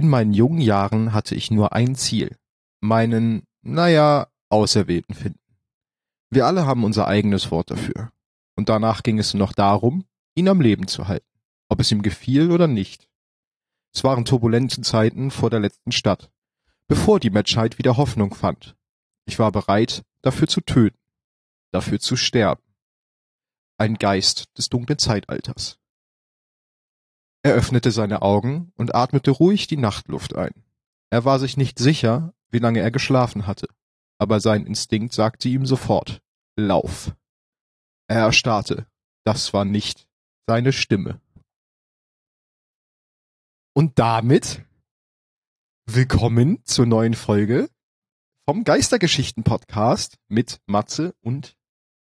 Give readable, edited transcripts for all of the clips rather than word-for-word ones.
In meinen jungen Jahren hatte ich nur ein Ziel. Meinen, Auserwählten finden. Wir alle haben unser eigenes Wort dafür. Und danach ging es noch darum, ihn am Leben zu halten. Ob es ihm gefiel oder nicht. Es waren turbulente Zeiten vor der letzten Stadt, bevor die Menschheit wieder Hoffnung fand. Ich war bereit, dafür zu töten, dafür zu sterben. Ein Geist des dunklen Zeitalters. Er öffnete seine Augen und atmete ruhig die Nachtluft ein. Er war sich nicht sicher, wie lange er geschlafen hatte, aber sein Instinkt sagte ihm sofort: Lauf. Er erstarrte. Das war nicht seine Stimme. Und damit willkommen zur neuen Folge vom Geistergeschichten-Podcast mit Matze und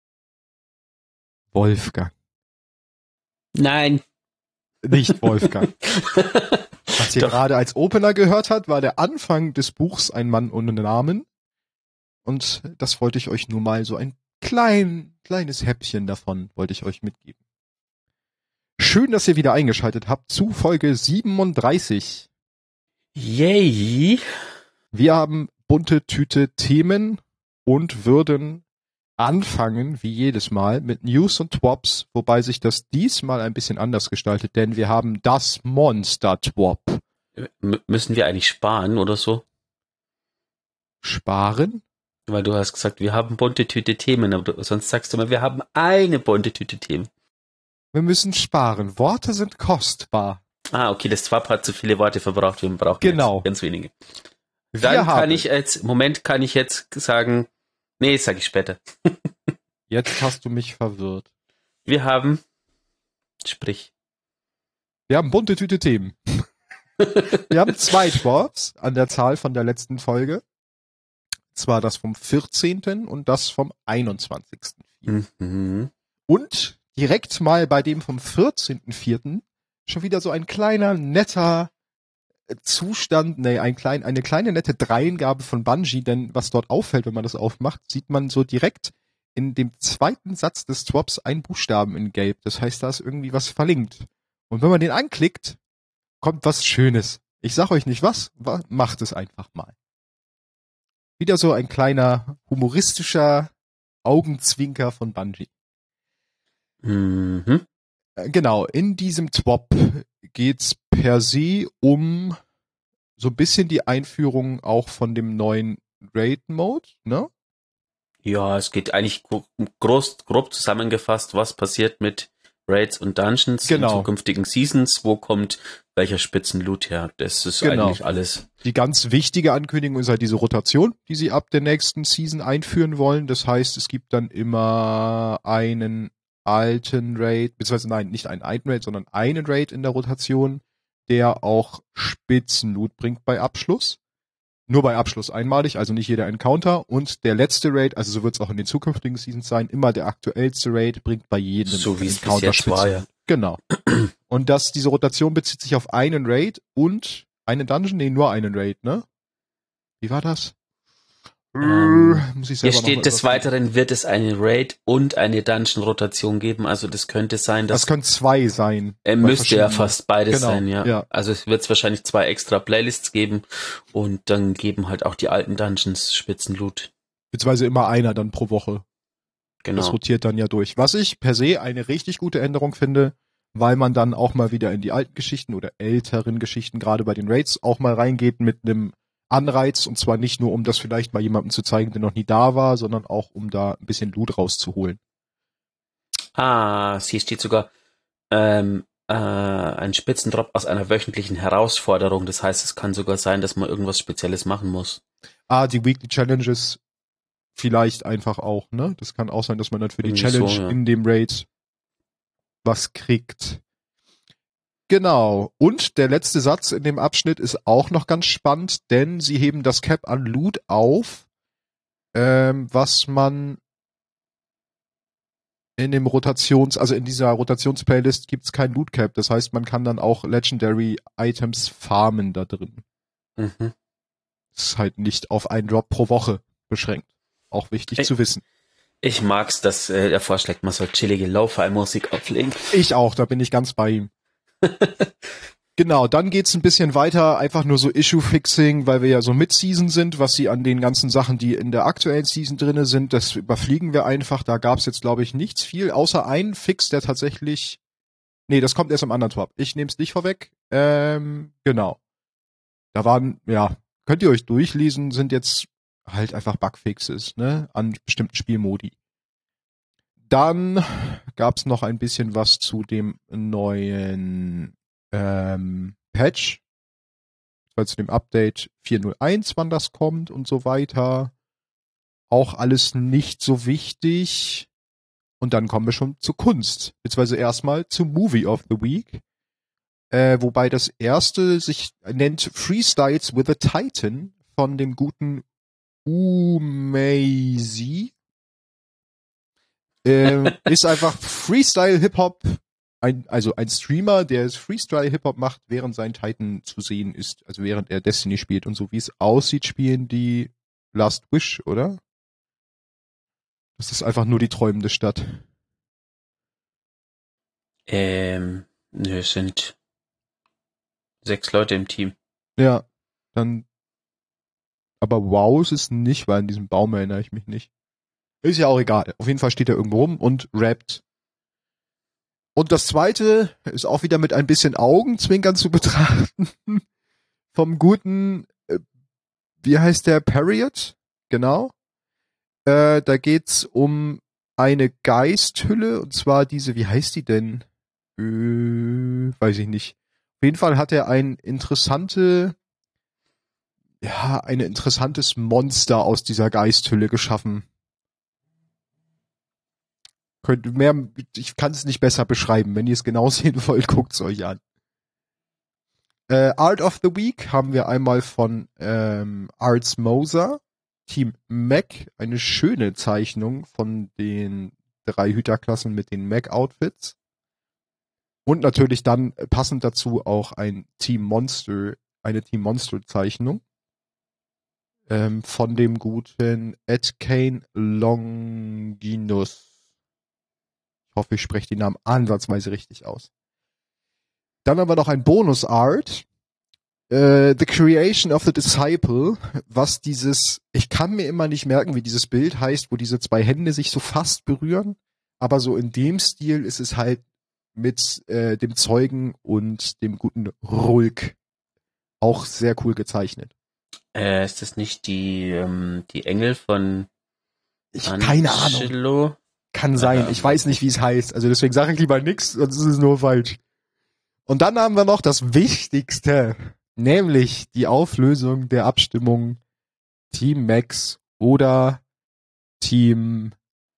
Wolfgang. Nein. Nicht Wolfgang. Was ihr gerade als Opener gehört habt, war der Anfang des Buchs Ein Mann ohne Namen. Und das wollte ich euch nur mal so ein kleines Häppchen davon wollte ich euch mitgeben. Schön, dass ihr wieder eingeschaltet habt zu Folge 37. Yay. Wir haben bunte Tüte Themen und würden anfangen, wie jedes Mal, mit News und Twops, wobei sich das diesmal ein bisschen anders gestaltet, denn wir haben das Monster-Twop. Müssen wir eigentlich sparen oder so? Sparen? Weil du hast gesagt, wir haben bunte Tüte Themen, aber sonst sagst du mal, wir haben eine bunte Tüte Themen. Wir müssen sparen. Worte sind kostbar. Ah, okay, das Twop hat zu viele Worte verbraucht, wir brauchen Genau. ganz wenige. Dann kann ich jetzt sagen, nee, sage ich später. Jetzt hast du mich verwirrt. Wir haben bunte Tüte Themen. Wir haben 2 Twops an der Zahl von der letzten Folge. Zwar das vom 14. und das vom 21. Mhm. Und direkt mal bei dem vom 14.04. schon wieder so ein kleiner, netter Zustand, eine kleine nette Dreingabe von Bungie, denn was dort auffällt, wenn man das aufmacht, sieht man so direkt in dem zweiten Satz des Twops einen Buchstaben in Gelb. Das heißt, da ist irgendwie was verlinkt. Und wenn man den anklickt, kommt was Schönes. Ich sag euch nicht was, macht es einfach mal. Wieder so ein kleiner humoristischer Augenzwinker von Bungie. Mhm. Genau, in diesem Twop geht's per se um so ein bisschen die Einführung auch von dem neuen Raid-Mode, ne? Ja, es geht eigentlich grob zusammengefasst, was passiert mit Raids und Dungeons in zukünftigen Seasons, wo kommt welcher Spitzenloot her. Das ist eigentlich alles. Die ganz wichtige Ankündigung ist halt diese Rotation, die sie ab der nächsten Season einführen wollen. Das heißt, es gibt dann immer einen alten Raid, beziehungsweise nein, nicht einen alten Raid, sondern einen Raid in der Rotation, der auch Spitzenloot bringt bei Abschluss. Nur bei Abschluss einmalig, also nicht jeder Encounter. Und der letzte Raid, also so wird es auch in den zukünftigen Seasons sein, immer der aktuellste Raid bringt bei jedem so wie es Encounter bis jetzt war, ja. Genau. Und diese Rotation bezieht sich auf einen Raid und einen Dungeon? Nee, nur einen Raid, ne? Wie war das? Muss ich selber hier steht, des Weiteren wird es eine Raid und eine Dungeon-Rotation geben, also das könnte sein, dass... Das können 2 sein. Müsste ja fast beides sein, ja. Also es wird wahrscheinlich 2 extra Playlists geben und dann geben halt auch die alten Dungeons Spitzenloot. Beziehungsweise immer einer dann pro Woche. Genau. Das rotiert dann ja durch. Was ich per se eine richtig gute Änderung finde, weil man dann auch mal wieder in die alten Geschichten oder älteren Geschichten, gerade bei den Raids, auch mal reingeht mit einem Anreiz, und zwar nicht nur, um das vielleicht mal jemandem zu zeigen, der noch nie da war, sondern auch, um da ein bisschen Loot rauszuholen. Hier steht sogar ein Spitzendrop aus einer wöchentlichen Herausforderung. Das heißt, es kann sogar sein, dass man irgendwas Spezielles machen muss. Die Weekly Challenges vielleicht einfach auch, ne? Das kann auch sein, dass man dann für die Challenge in dem Raid was kriegt. Genau. Und der letzte Satz in dem Abschnitt ist auch noch ganz spannend, denn sie heben das Cap an Loot auf, was man in dem in dieser Rotations-Playlist gibt's kein Loot Cap. Das heißt, man kann dann auch Legendary Items farmen da drin. Mhm. Ist halt nicht auf einen Drop pro Woche beschränkt. Auch wichtig zu wissen. Ich mag's, dass er vorschlägt, man soll chillige Lo-Fi-Musik auflegen. Ich auch, da bin ich ganz bei ihm. Genau, dann geht's ein bisschen weiter, einfach nur so Issue-Fixing, weil wir ja so Mid-Season sind, was sie an den ganzen Sachen, die in der aktuellen Season drinne sind, das überfliegen wir einfach. Da gab's jetzt, glaube ich, nichts viel, außer einen Fix, der tatsächlich... Nee, das kommt erst am anderen Twab. Ich nehme es nicht vorweg. Genau. Da waren, ja, könnt ihr euch durchlesen, sind jetzt halt einfach Bugfixes, ne, an bestimmten Spielmodi. Dann gab's noch ein bisschen was zu dem neuen Patch, weil zu dem Update 4.0.1, wann das kommt und so weiter. Auch alles nicht so wichtig. Und dann kommen wir schon zur Kunst, beziehungsweise erstmal zum Movie of the Week. Wobei das erste sich nennt Freestyles with a Titan von dem guten Umeisi. Ist einfach Freestyle-Hip-Hop, also ein Streamer, der Freestyle-Hip-Hop macht, während sein Titan zu sehen ist, also während er Destiny spielt. Und so wie es aussieht, spielen die Last Wish, oder? Das ist einfach nur die träumende Stadt. Nö, es sind 6 Leute im Team. Ja, dann. Aber wow, ist es nicht, weil in diesem Baum erinnere ich mich nicht. Ist ja auch egal. Auf jeden Fall steht er irgendwo rum und rappt. Und das zweite ist auch wieder mit ein bisschen Augenzwinkern zu betrachten. Vom guten, wie heißt der, Period? Genau. Da geht's um eine Geisthülle, und zwar diese, wie heißt die denn? Weiß ich nicht. Auf jeden Fall hat er ein interessantes Monster aus dieser Geisthülle geschaffen. Ich kann es nicht besser beschreiben. Wenn ihr es genau sehen wollt, guckt es euch an. Art of the Week haben wir einmal von Arts Moser, Team Mac, eine schöne Zeichnung von den 3 Hüterklassen mit den Mac-Outfits. Und natürlich dann passend dazu auch eine Team Monster-Zeichnung von dem guten Ed Kane Longinus. Ich hoffe, ich spreche den Namen ansatzweise richtig aus. Dann haben wir noch ein Bonus-Art. The Creation of the Disciple, was ich kann mir immer nicht merken, wie dieses Bild heißt, wo diese 2 Hände sich so fast berühren, aber so in dem Stil ist es halt mit dem Zeugen und dem guten Rulk auch sehr cool gezeichnet. Ist das nicht die Engel von keine Ahnung. Kann sein. Ich weiß nicht, wie es heißt. Also deswegen sage ich lieber nix, sonst ist es nur falsch. Und dann haben wir noch das Wichtigste, nämlich die Auflösung der Abstimmung Team Max oder Team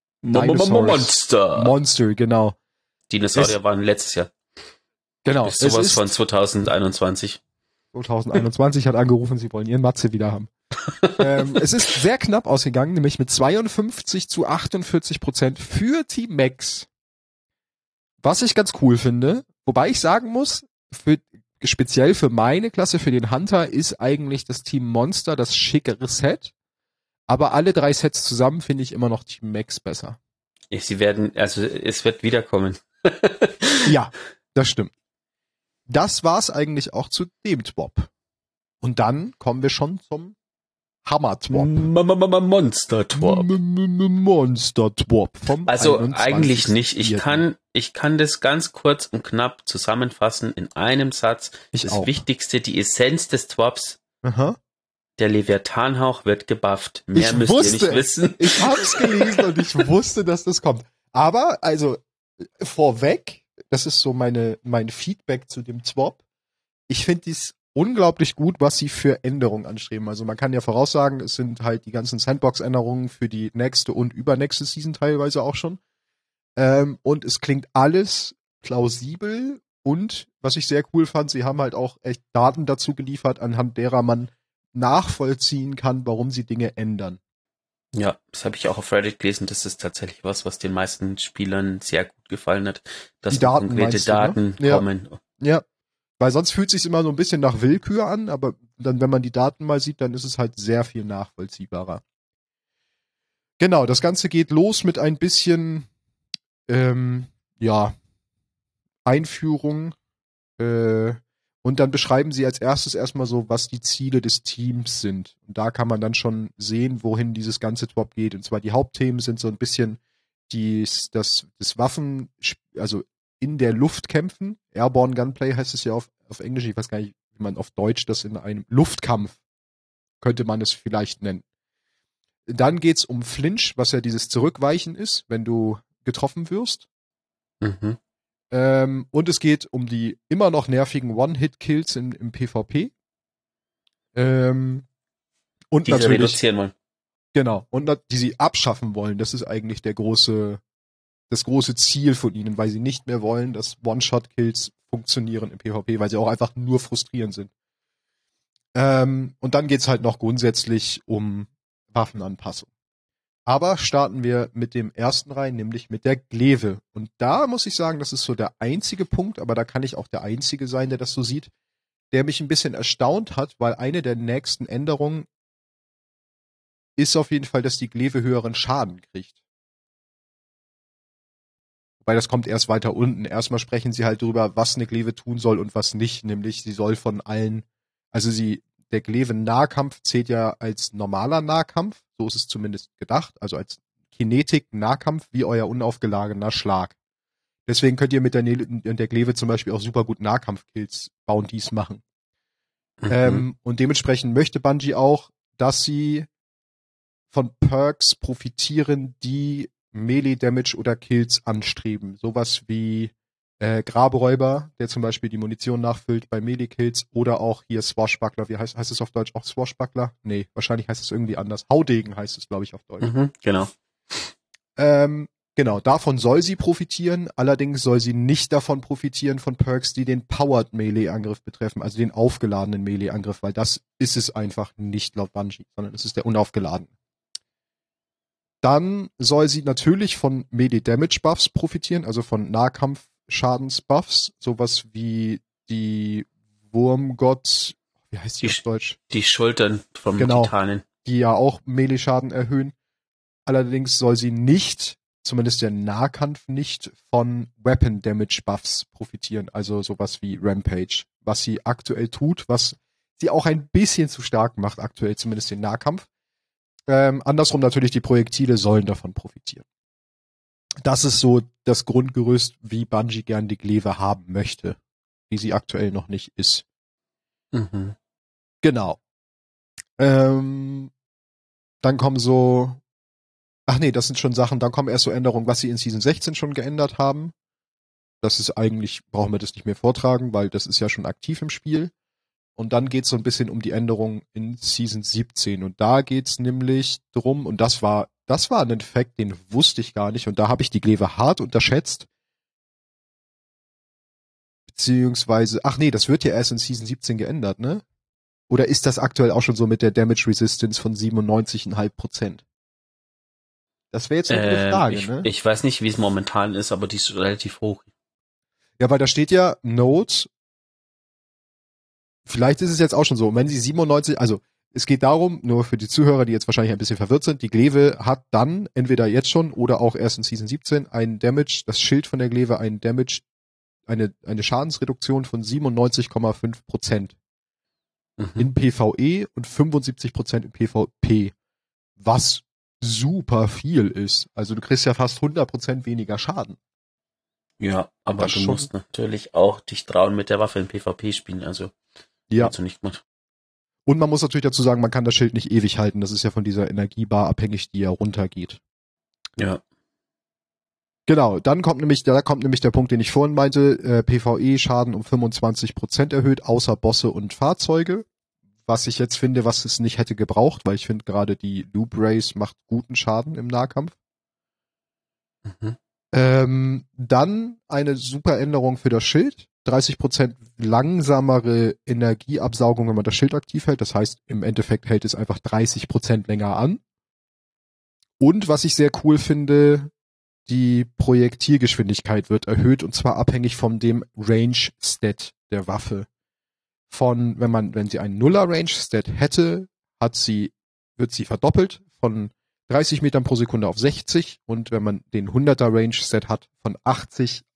Monster, genau. Dinosaurier waren letztes Jahr. Genau. Das ist sowas von 2021. 2021 hat angerufen, sie wollen ihren Matze wieder haben. Es ist sehr knapp ausgegangen, nämlich mit 52-48% für Team Max. Was ich ganz cool finde, wobei ich sagen muss, speziell für meine Klasse, für den Hunter, ist eigentlich das Team Monster das schickere Set. Aber alle 3 Sets zusammen finde ich immer noch Team Max besser. Es wird wiederkommen. Ja, das stimmt. Das war's eigentlich auch zu dem Twop. Und dann kommen wir schon zum Hammer-Twop. Monster-Twop. Monster-Twop vom Also eigentlich nicht. Ich kann das ganz kurz und knapp zusammenfassen in einem Satz. Das Wichtigste, die Essenz des Twops. Aha. Der Leviathanhauch wird gebufft. Mehr müsst ihr nicht wissen. Ich hab's gelesen und ich wusste, dass das kommt. Aber, also, vorweg, das ist so mein Feedback zu dem Twop. Ich finde dies unglaublich gut, was sie für Änderungen anstreben. Also man kann ja voraussagen, es sind halt die ganzen Sandbox-Änderungen für die nächste und übernächste Season teilweise auch schon. Und es klingt alles plausibel und, was ich sehr cool fand, sie haben halt auch echt Daten dazu geliefert, anhand derer man nachvollziehen kann, warum sie Dinge ändern. Ja, das habe ich auch auf Reddit gelesen. Das ist tatsächlich was den meisten Spielern sehr gut gefallen hat, dass konkrete Daten kommen. Ja, weil sonst fühlt es sich immer so ein bisschen nach Willkür an, aber dann, wenn man die Daten mal sieht, dann ist es halt sehr viel nachvollziehbarer. Genau, das Ganze geht los mit ein bisschen Einführung Und dann beschreiben sie als erstes erstmal so, was die Ziele des Teams sind. Und da kann man dann schon sehen, wohin dieses ganze Drop geht. Und zwar die Hauptthemen sind so ein bisschen das Waffen, also in der Luft kämpfen. Airborne Gunplay heißt es ja auf Englisch. Ich weiß gar nicht, wie man auf Deutsch das in einem Luftkampf könnte man es vielleicht nennen. Dann geht's um Flinch, was ja dieses Zurückweichen ist, wenn du getroffen wirst. Mhm. Und es geht um die immer noch nervigen One-Hit-Kills im PvP. Und Die sie natürlich reduzieren wollen. genau, und die sie abschaffen wollen. Das ist eigentlich das große Ziel von ihnen, weil sie nicht mehr wollen, dass One-Shot-Kills funktionieren im PvP, weil sie auch einfach nur frustrierend sind. Und dann geht's halt noch grundsätzlich um Waffenanpassung. Aber starten wir mit dem ersten rein, nämlich mit der Glaive. Und da muss ich sagen, das ist so der einzige Punkt, aber da kann ich auch der Einzige sein, der das so sieht, der mich ein bisschen erstaunt hat, weil eine der nächsten Änderungen ist auf jeden Fall, dass die Glaive höheren Schaden kriegt. Wobei das kommt erst weiter unten. Erstmal sprechen sie halt darüber, was eine Glaive tun soll und was nicht. Nämlich, sie soll von allen, der Glaive-Nahkampf zählt ja als normaler Nahkampf. So ist es zumindest gedacht. Also als Kinetik-Nahkampf wie euer unaufgeladener Schlag. Deswegen könnt ihr mit der Glaive zum Beispiel auch super gut Nahkampf-Kills Bounties machen. Und dementsprechend möchte Bungie auch, dass sie von Perks profitieren, die Melee-Damage oder Kills anstreben. Sowas wie Graberäuber, der zum Beispiel die Munition nachfüllt bei Melee-Kills, oder auch hier Swashbuckler. Wie heißt es auf Deutsch auch Swashbuckler? Nee, wahrscheinlich heißt es irgendwie anders. Haudegen heißt es, glaube ich, auf Deutsch. Genau. Genau, davon soll sie profitieren. Allerdings soll sie nicht davon profitieren von Perks, die den Powered Melee-Angriff betreffen, also den aufgeladenen Melee-Angriff, weil das ist es einfach nicht laut Bungie, sondern es ist der unaufgeladene. Dann soll sie natürlich von Melee-Damage-Buffs profitieren, also von Nahkampf-Schadens-Buffs, sowas wie die Wurmgott, wie heißt die auf Deutsch? Die Schultern vom Genau, Titanen. Die ja auch Melee-Schaden erhöhen. Allerdings soll sie nicht, zumindest der Nahkampf nicht, von Weapon-Damage-Buffs profitieren, also sowas wie Rampage, was sie aktuell tut, was sie auch ein bisschen zu stark macht, aktuell zumindest den Nahkampf. Andersrum natürlich, die Projektile sollen davon profitieren. Das ist so das Grundgerüst, wie Bungie gern die Glaive haben möchte, wie sie aktuell noch nicht ist. Mhm. Genau. Dann kommen so, das sind schon Sachen, dann kommen erst so Änderungen, was sie in Season 16 schon geändert haben. Das ist eigentlich, brauchen wir das nicht mehr vortragen, weil das ist ja schon aktiv im Spiel. Und dann geht's so ein bisschen um die Änderung in Season 17. Und da geht's nämlich drum, und das war ein Effekt, den wusste ich gar nicht. Und da habe ich die Glaive hart unterschätzt. Beziehungsweise, das wird ja erst in Season 17 geändert, ne? Oder ist das aktuell auch schon so mit der Damage Resistance von 97,5%? Das wäre jetzt eine gute Frage, ne? Ich weiß nicht, wie es momentan ist, aber die ist relativ hoch. Ja, weil da steht ja Note. Vielleicht ist es jetzt auch schon so. Und wenn sie 97, also es geht darum, nur für die Zuhörer, die jetzt wahrscheinlich ein bisschen verwirrt sind, die Glaive hat dann entweder jetzt schon oder auch erst in Season 17 einen Damage, das Schild von der Glaive, einen Damage, eine Schadensreduktion von 97,5% in PvE und 75% in PvP. Was super viel ist. Also du kriegst ja fast 100% weniger Schaden. Ja, aber du musst natürlich auch dich trauen mit der Waffe im PvP spielen, also ja. Hast du nicht gemacht. Und man muss natürlich dazu sagen, man kann das Schild nicht ewig halten. Das ist ja von dieser Energiebar abhängig, die ja runtergeht. Ja. Genau, da kommt nämlich der Punkt, den ich vorhin meinte, PvE-Schaden um 25% erhöht, außer Bosse und Fahrzeuge. Was ich jetzt finde, was es nicht hätte gebraucht, weil ich finde gerade die Loop Race macht guten Schaden im Nahkampf. Dann eine super Änderung für das Schild. 30% langsamere Energieabsaugung, wenn man das Schild aktiv hält. Das heißt, im Endeffekt hält es einfach 30% länger an. Und was ich sehr cool finde, die Projektilgeschwindigkeit wird erhöht, und zwar abhängig von dem Range-Stat der Waffe. Wenn sie einen Nuller-Range-Stat hätte, wird sie verdoppelt von 30 Metern pro Sekunde auf 60, und wenn man den 100er Range-Stat hat, von 80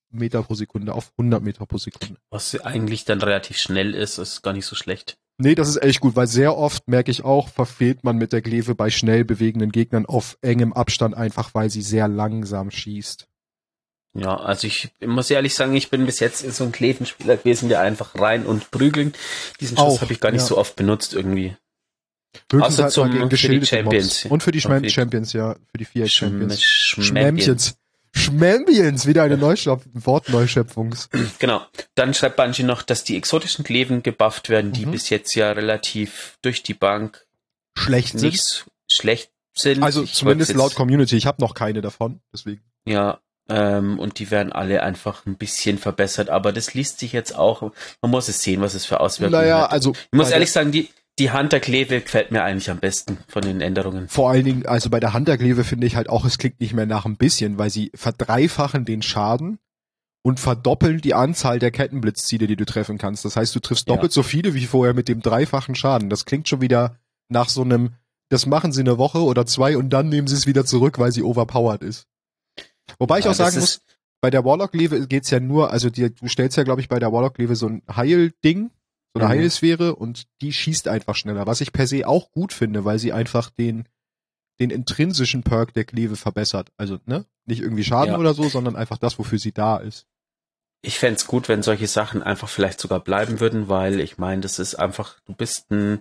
Meter pro Sekunde auf 100 Meter pro Sekunde. Was eigentlich dann relativ schnell ist gar nicht so schlecht. Nee, das ist echt gut, weil sehr oft, merke ich auch, verfehlt man mit der Kleve bei schnell bewegenden Gegnern auf engem Abstand einfach, weil sie sehr langsam schießt. Ja, also ich muss ehrlich sagen, ich bin bis jetzt so ein Klevenspieler gewesen, der einfach rein und prügeln. Diesen Schuss habe ich gar nicht so oft benutzt irgendwie. Höchstens Außer halt gegen für die Champions. Mobs. Und für die Champions, ja. Für die Viereck Champions. Schmämpions. Schmämpions, wieder eine Wortneuschöpfungs. Genau. Dann schreibt Bungie noch, dass die exotischen Kleven gebufft werden, die bis jetzt ja relativ durch die Bank schlecht sind. Also zumindest laut Community. Ich habe noch keine davon, deswegen. Ja, und die werden alle einfach ein bisschen verbessert, aber das liest sich jetzt auch, man muss es sehen, was es für Auswirkungen hat. Also ich muss ehrlich sagen, die Hunter-Kleve gefällt mir eigentlich am besten von den Änderungen. Vor allen Dingen, also bei der Hunter-Kleve finde ich halt auch, es klingt nicht mehr nach ein bisschen, weil sie verdreifachen den Schaden und verdoppeln die Anzahl der Kettenblitzziele, die du treffen kannst. Das heißt, du triffst doppelt so viele wie vorher mit dem dreifachen Schaden. Das klingt schon wieder nach so einem, das machen sie eine Woche oder 2 und dann nehmen sie es wieder zurück, weil sie overpowered ist. Wobei ich auch sagen muss, bei der Warlock-Kleve geht's ja nur, also du stellst ja, glaube ich, bei der Warlock-Kleve so ein Heil-Ding, so eine Heilsphäre, und die schießt einfach schneller, was ich per se auch gut finde, weil sie einfach den intrinsischen Perk der Kleve verbessert. Also, ne? Nicht irgendwie Schaden oder so, sondern einfach das, wofür sie da ist. Ich fänd's gut, wenn solche Sachen einfach vielleicht sogar bleiben würden, weil ich meine, das ist einfach, du bist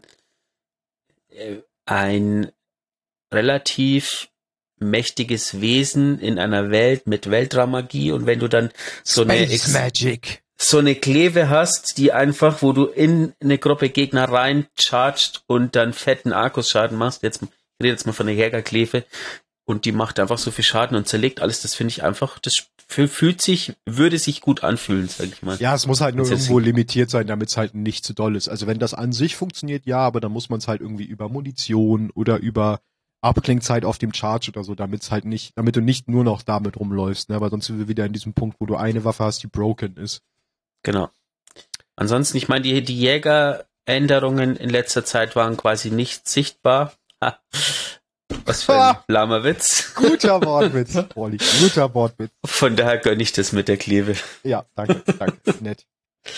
ein relativ mächtiges Wesen in einer Welt mit Weltraummagie, und wenn du dann so eine Kleve hast, die einfach, wo du in eine Gruppe Gegner reincharged und dann fetten Arkusschaden machst, ich rede jetzt mal von der Jägerkleve, und die macht einfach so viel Schaden und zerlegt alles, das finde ich einfach, das würde sich gut anfühlen, sag ich mal. Ja, es muss halt nur irgendwo limitiert sein, damit es halt nicht zu doll ist. Also wenn das an sich funktioniert, ja, aber dann muss man es halt irgendwie über Munition oder über Abklingzeit auf dem Charge oder so, damit du nicht nur noch damit rumläufst, ne, weil sonst sind wir wieder in diesem Punkt, wo du eine Waffe hast, die broken ist. Genau. Ansonsten, ich meine, die Jägeränderungen in letzter Zeit waren quasi nicht sichtbar. Was für ein lahmer Witz. Guter Wortwitz, Olli, guter Wortwitz. Von daher gönne ich das mit der Kleve. Ja, danke, nett.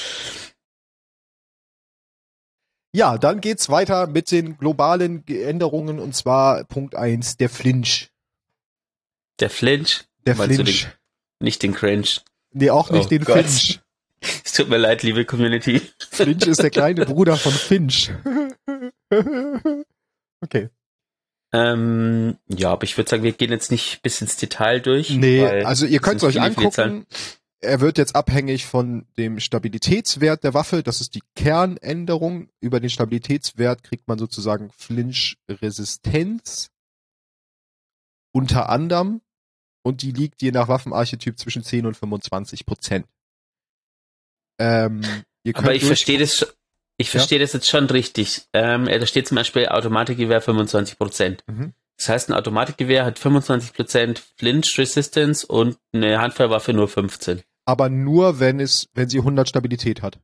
Ja, dann geht's weiter mit den globalen Änderungen, und zwar Punkt 1, der Flinch. Der Flinch? Der Flinch. Nicht den Cringe. Nee, auch nicht den Gott. Finch. Es tut mir leid, liebe Community. Flinch ist der kleine Bruder von Finch. Okay. Ja, aber ich würde sagen, wir gehen jetzt nicht bis ins Detail durch. Nee, also ihr könnt es euch angucken. Er wird jetzt abhängig von dem Stabilitätswert der Waffe. Das ist die Kernänderung. Über den Stabilitätswert kriegt man sozusagen Flinch-Resistenz. Unter anderem. Und die liegt je nach Waffenarchetyp zwischen 10 und 25%. Aber ich verstehe das jetzt schon richtig. Da steht zum Beispiel Automatikgewehr 25%. Mhm. Das heißt, ein Automatikgewehr hat 25% Flinch Resistance und eine Handfeuerwaffe nur 15%. Aber nur, wenn sie 100 Stabilität hat.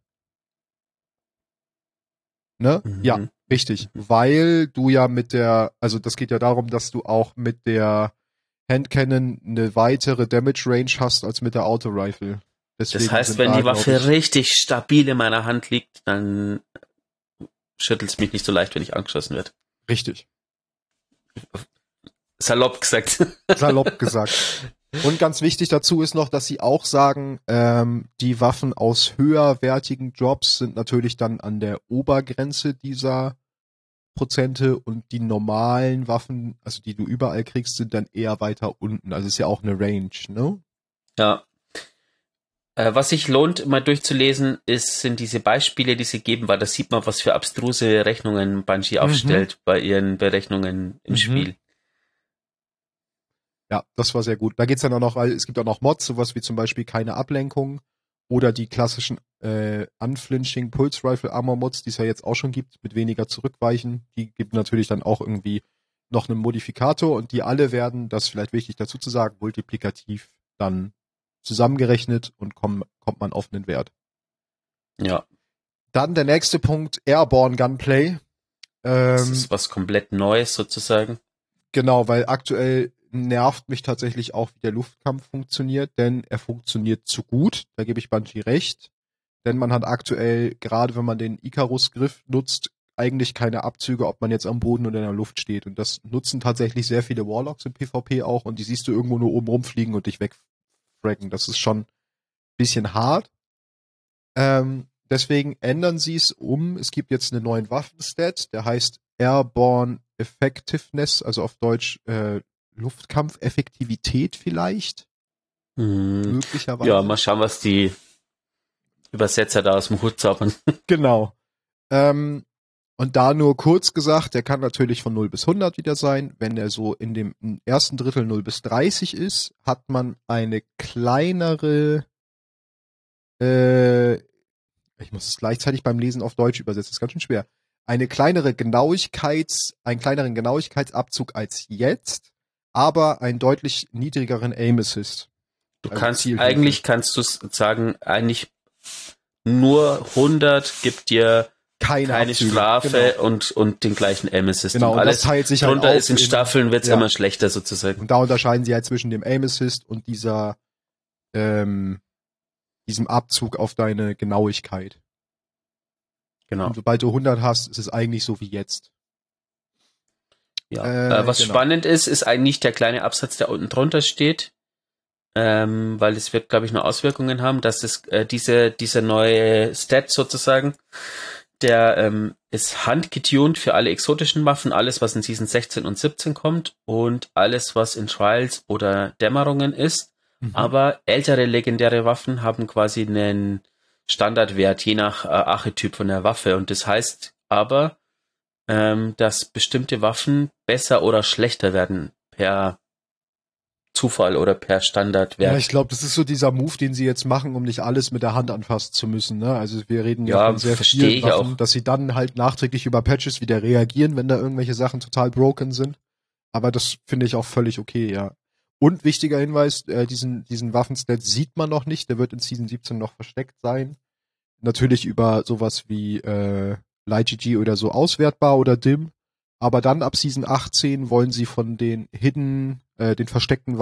Ne? Mhm. Ja, richtig. Weil du ja also das geht ja darum, dass du auch mit der Handcannon eine weitere Damage Range hast als mit der Auto-Rifle. Deswegen, das heißt, wenn die Waffe richtig stabil in meiner Hand liegt, dann schüttelt es mich nicht so leicht, wenn ich angeschossen werde. Richtig. Salopp gesagt. Salopp gesagt. Und ganz wichtig dazu ist noch, dass sie auch sagen, die Waffen aus höherwertigen Drops sind natürlich dann an der Obergrenze dieser Prozente, und die normalen Waffen, also die du überall kriegst, sind dann eher weiter unten. Also ist ja auch eine Range, ne? Ja. Was sich lohnt, mal durchzulesen, sind diese Beispiele, die sie geben, weil da sieht man, was für abstruse Rechnungen Bungie aufstellt bei ihren Berechnungen im Spiel. Ja, das war sehr gut. Da geht's dann auch noch, weil es gibt auch noch Mods, sowas wie zum Beispiel keine Ablenkung oder die klassischen Unflinching Pulse Rifle Armor Mods, die es ja jetzt auch schon gibt, mit weniger Zurückweichen. Die gibt natürlich dann auch irgendwie noch einen Modifikator, und die alle werden, das ist vielleicht wichtig dazu zu sagen, multiplikativ dann zusammengerechnet, und kommt man auf einen Wert. Ja. Dann der nächste Punkt, Airborne Gunplay. Das ist was komplett Neues sozusagen. Genau, weil aktuell nervt mich tatsächlich auch, wie der Luftkampf funktioniert, denn er funktioniert zu gut, da gebe ich Bungie recht, denn man hat aktuell, gerade wenn man den Icarus-Griff nutzt, eigentlich keine Abzüge, ob man jetzt am Boden oder in der Luft steht. Und das nutzen tatsächlich sehr viele Warlocks im PvP auch und die siehst du irgendwo nur oben rumfliegen und dich wegfracken. Das ist schon ein bisschen hart. Deswegen ändern sie es um. Es gibt jetzt einen neuen Waffenstat, der heißt Airborne Effectiveness, also auf Deutsch Luftkampfeffektivität vielleicht. Möglicherweise. Ja, mal schauen, was die Übersetzer da aus dem Hut zaubern. Genau. Und da nur kurz gesagt, der kann natürlich von 0 bis 100 wieder sein. Wenn er so in dem ersten Drittel 0 bis 30 ist, hat man eine kleinere, ich muss es gleichzeitig beim Lesen auf Deutsch übersetzen, das ist ganz schön schwer. Einen kleineren Genauigkeitsabzug als jetzt, aber einen deutlich niedrigeren Aim Assist. Du kannst du sagen, eigentlich nur 100 gibt dir keine Strafe, genau. und den gleichen Aim Assist. Genau, und alles das teilt sich drunter halt ist in Staffeln, wird's immer schlechter sozusagen. Und da unterscheiden sie halt zwischen dem Aim Assist und diesem Abzug auf deine Genauigkeit. Genau. Und sobald du 100 hast, ist es eigentlich so wie jetzt. Ja. Was spannend ist eigentlich der kleine Absatz, der unten drunter steht, weil es wird, glaube ich, nur Auswirkungen haben, dass es dieser neue Stat sozusagen, der ist handgetuned für alle exotischen Waffen, alles, was in Season 16 und 17 kommt und alles, was in Trials oder Dämmerungen ist. Aber ältere legendäre Waffen haben quasi einen Standardwert, je nach Archetyp von der Waffe. Und das heißt aber, dass bestimmte Waffen besser oder schlechter werden per Zufall oder per Standardwert. Ja, ich glaube, das ist so dieser Move, den sie jetzt machen, um nicht alles mit der Hand anfassen zu müssen. Ne? Also wir reden ja von sehr vielen Waffen, dass sie dann halt nachträglich über Patches wieder reagieren, wenn da irgendwelche Sachen total broken sind. Aber das finde ich auch völlig okay, ja. Und wichtiger Hinweis, diesen Waffenstat sieht man noch nicht, der wird in Season 17 noch versteckt sein. Natürlich über sowas wie LightGG oder so auswertbar oder DIM. Aber dann ab Season 18 wollen sie von den den versteckten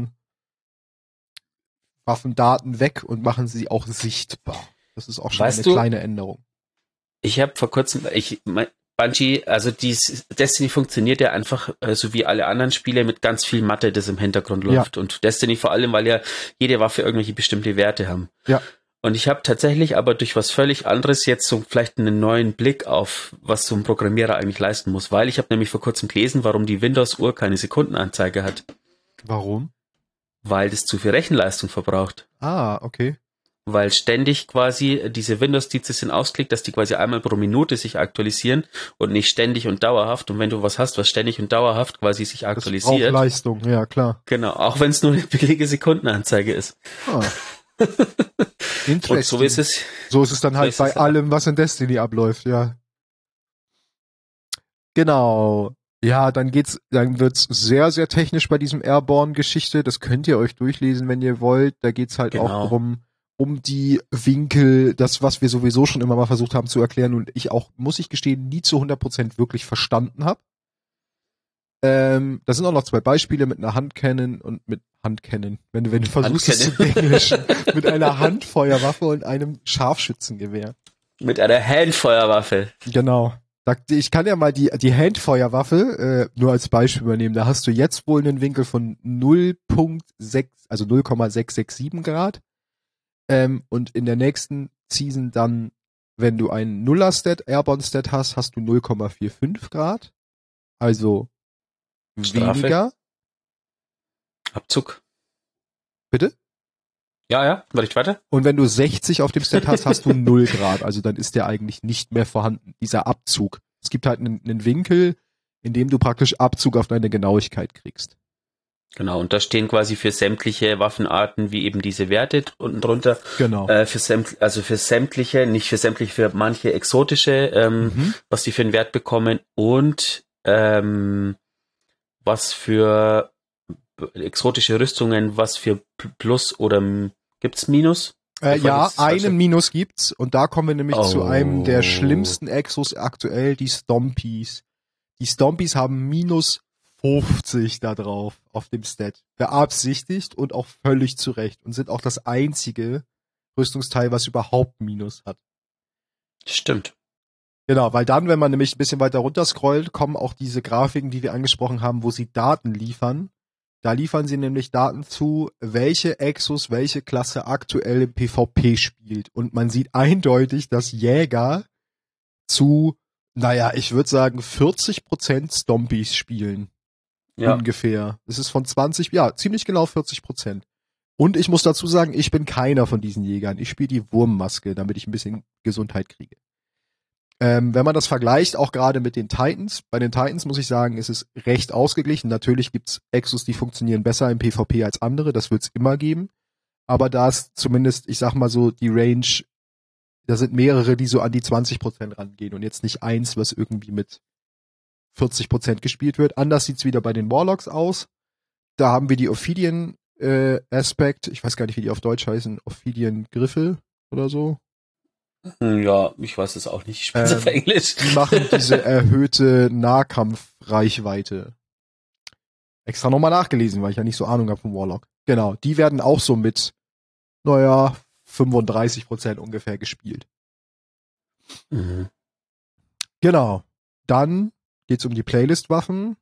Waffendaten weg und machen sie auch sichtbar. Das ist auch schon eine kleine Änderung. Ich habe vor kurzem, Bungie, also Destiny funktioniert ja einfach so wie alle anderen Spiele mit ganz viel Mathe, das im Hintergrund läuft. Ja. Und Destiny vor allem, weil ja jede Waffe irgendwelche bestimmte Werte haben. Ja. Und ich habe tatsächlich aber durch was völlig anderes jetzt so vielleicht einen neuen Blick auf, was so ein Programmierer eigentlich leisten muss. Weil ich habe nämlich vor kurzem gelesen, warum die Windows-Uhr keine Sekundenanzeige hat. Warum? Weil das zu viel Rechenleistung verbraucht. Ah, okay. Weil ständig quasi diese Windows-Dienste sind ausgelegt, dass die quasi einmal pro Minute sich aktualisieren und nicht ständig und dauerhaft. Und wenn du was hast, was ständig und dauerhaft quasi sich aktualisiert. Das braucht Leistung, ja klar. Genau, auch wenn es nur eine billige Sekundenanzeige ist. Ah. Und so ist es. So ist es dann halt bei allem, was in Destiny abläuft, ja. Genau. Ja, dann wird's sehr, sehr technisch bei diesem Airborne-Geschichte. Das könnt ihr euch durchlesen, wenn ihr wollt. Da geht's halt auch darum, um die Winkel, das, was wir sowieso schon immer mal versucht haben zu erklären und ich auch, muss ich gestehen, nie zu 100% wirklich verstanden habe. Da sind auch noch 2 Beispiele mit einer Handcannon und mit Handcannon. Wenn du versuchst es zu englischen, mit einer Handfeuerwaffe und einem Scharfschützengewehr. Mit einer Handfeuerwaffe. Genau. Ich kann ja mal die Handfeuerwaffe nur als Beispiel übernehmen. Da hast du jetzt wohl einen Winkel von 0,6, also 0,667 Grad. Und in der nächsten Season dann, wenn du einen Nuller-Stat, Airborne-Stat hast du 0,45 Grad. Also Strafe. Weniger. Abzug. Bitte? Ja, warte weiter. Und wenn du 60 auf dem Stat hast du 0 Grad. Also dann ist der eigentlich nicht mehr vorhanden, dieser Abzug. Es gibt halt einen Winkel, in dem du praktisch Abzug auf deine Genauigkeit kriegst. Genau, und da stehen quasi für sämtliche Waffenarten wie eben diese Werte unten drunter. Genau. Für sämtliche, nicht für sämtliche, für manche exotische, was die für einen Wert bekommen und was für exotische Rüstungen, was für Plus oder gibt's Minus? Ja, einen Minus gibt's und da kommen wir nämlich zu einem der schlimmsten Exos aktuell, die Stompies. Die Stompies haben minus 50 da drauf auf dem Stat. Beabsichtigt und auch völlig zurecht und sind auch das einzige Rüstungsteil, was überhaupt Minus hat. Stimmt. Genau, weil dann, wenn man nämlich ein bisschen weiter runter scrollt, kommen auch diese Grafiken, die wir angesprochen haben, wo sie Daten liefern. Da liefern sie nämlich Daten zu, welche Exos, welche Klasse aktuell im PvP spielt. Und man sieht eindeutig, dass Jäger zu, ich würde sagen 40% Stompies spielen. Ja. Ungefähr. Das ist von 20, ziemlich genau 40%. Und ich muss dazu sagen, ich bin keiner von diesen Jägern. Ich spiele die Wurmmaske, damit ich ein bisschen Gesundheit kriege. Wenn man das vergleicht, auch gerade mit den Titans, bei den Titans muss ich sagen, ist es recht ausgeglichen. Natürlich gibt's Exos, die funktionieren besser im PvP als andere, das wird's immer geben. Aber da ist zumindest, ich sag mal so, die Range, da sind mehrere, die so an die 20% rangehen und jetzt nicht eins, was irgendwie mit 40% gespielt wird. Anders sieht's wieder bei den Warlocks aus. Da haben wir die Ophidian Aspect, ich weiß gar nicht, wie die auf Deutsch heißen, Ophidian Griffel oder so. Ja, ich weiß es auch nicht. Ich spiele auf Englisch. Die machen diese erhöhte Nahkampfreichweite. Extra nochmal nachgelesen, weil ich ja nicht so Ahnung habe vom Warlock. Genau, die werden auch so mit, 35% ungefähr gespielt. Mhm. Genau. Dann geht's um die Playlist-Waffen.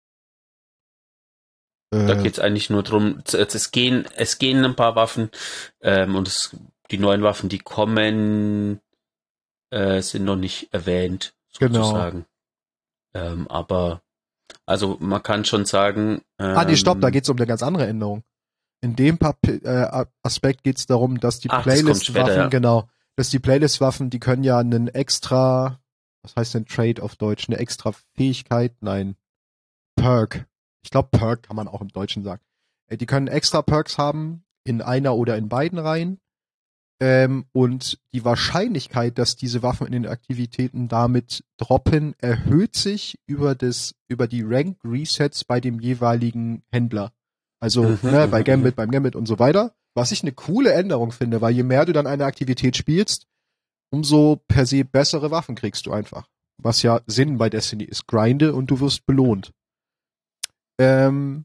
Da geht's eigentlich nur drum, es gehen ein paar Waffen und die neuen Waffen, die kommen, sind noch nicht erwähnt, sozusagen. Genau. Aber, also man kann schon sagen... stopp, da geht's um eine ganz andere Änderung. In dem Aspekt geht's darum, dass die Playlist-Waffen, dass die Playlist-Waffen, die können ja einen extra, was heißt denn Trade auf Deutsch, eine extra Fähigkeit, Perk. Ich glaube, Perk kann man auch im Deutschen sagen. Die können extra Perks haben, in einer oder in beiden Reihen. Und die Wahrscheinlichkeit, dass diese Waffen in den Aktivitäten damit droppen, erhöht sich über die Rank-Resets bei dem jeweiligen Händler. Also beim Gambit und so weiter. Was ich eine coole Änderung finde, weil je mehr du dann eine Aktivität spielst, umso per se bessere Waffen kriegst du einfach. Was ja Sinn bei Destiny ist. Grinde und du wirst belohnt. Genau,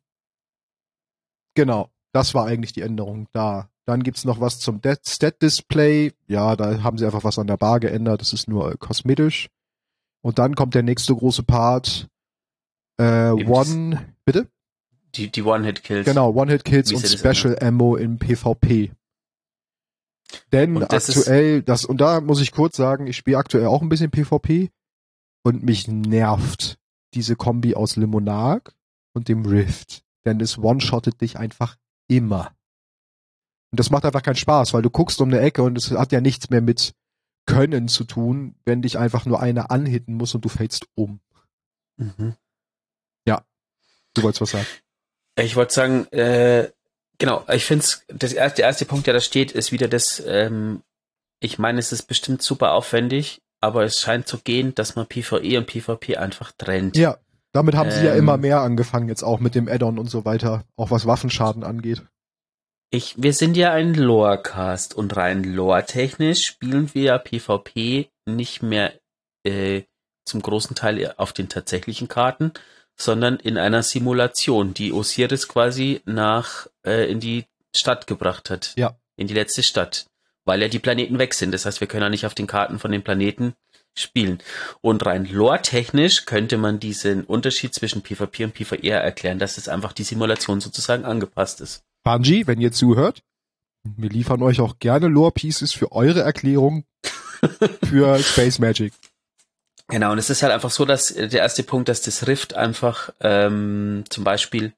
das war eigentlich die Änderung da. Dann gibt's noch was zum Stat-Display. Ja, da haben sie einfach was an der Bar geändert. Das ist nur kosmetisch. Und dann kommt der nächste große Part. Bitte? Die One-Hit-Kills. Genau, One-Hit-Kills und Special Ammo im PvP. Denn aktuell, und da muss ich kurz sagen, ich spiele aktuell auch ein bisschen PvP und mich nervt diese Kombi aus Limonarch und dem Rift. Denn es one-shottet dich einfach immer. Und das macht einfach keinen Spaß, weil du guckst um eine Ecke und es hat ja nichts mehr mit Können zu tun, wenn dich einfach nur einer anhitten muss und du fällst um. Mhm. Ja, du wolltest was sagen. Ich wollte sagen, genau, ich finde der erste Punkt, der da steht, ist wieder das, ich meine, es ist bestimmt super aufwendig, aber es scheint zu gehen, dass man PvE und PvP einfach trennt. Ja, damit haben sie ja immer mehr angefangen, jetzt auch mit dem Add-on und so weiter, auch was Waffenschaden angeht. Wir sind ja ein Lore-Cast und rein lore-technisch spielen wir ja PvP nicht mehr zum großen Teil auf den tatsächlichen Karten, sondern in einer Simulation, die Osiris quasi in die Stadt gebracht hat. Ja. In die letzte Stadt. Weil ja die Planeten weg sind. Das heißt, wir können ja nicht auf den Karten von den Planeten spielen. Und rein lore-technisch könnte man diesen Unterschied zwischen PvP und PvE erklären, dass es einfach die Simulation sozusagen angepasst ist. Bungie, wenn ihr zuhört, wir liefern euch auch gerne Lore-Pieces für eure Erklärung für Space Magic. Genau, und es ist halt einfach so, dass der erste Punkt, dass das Rift einfach zum Beispiel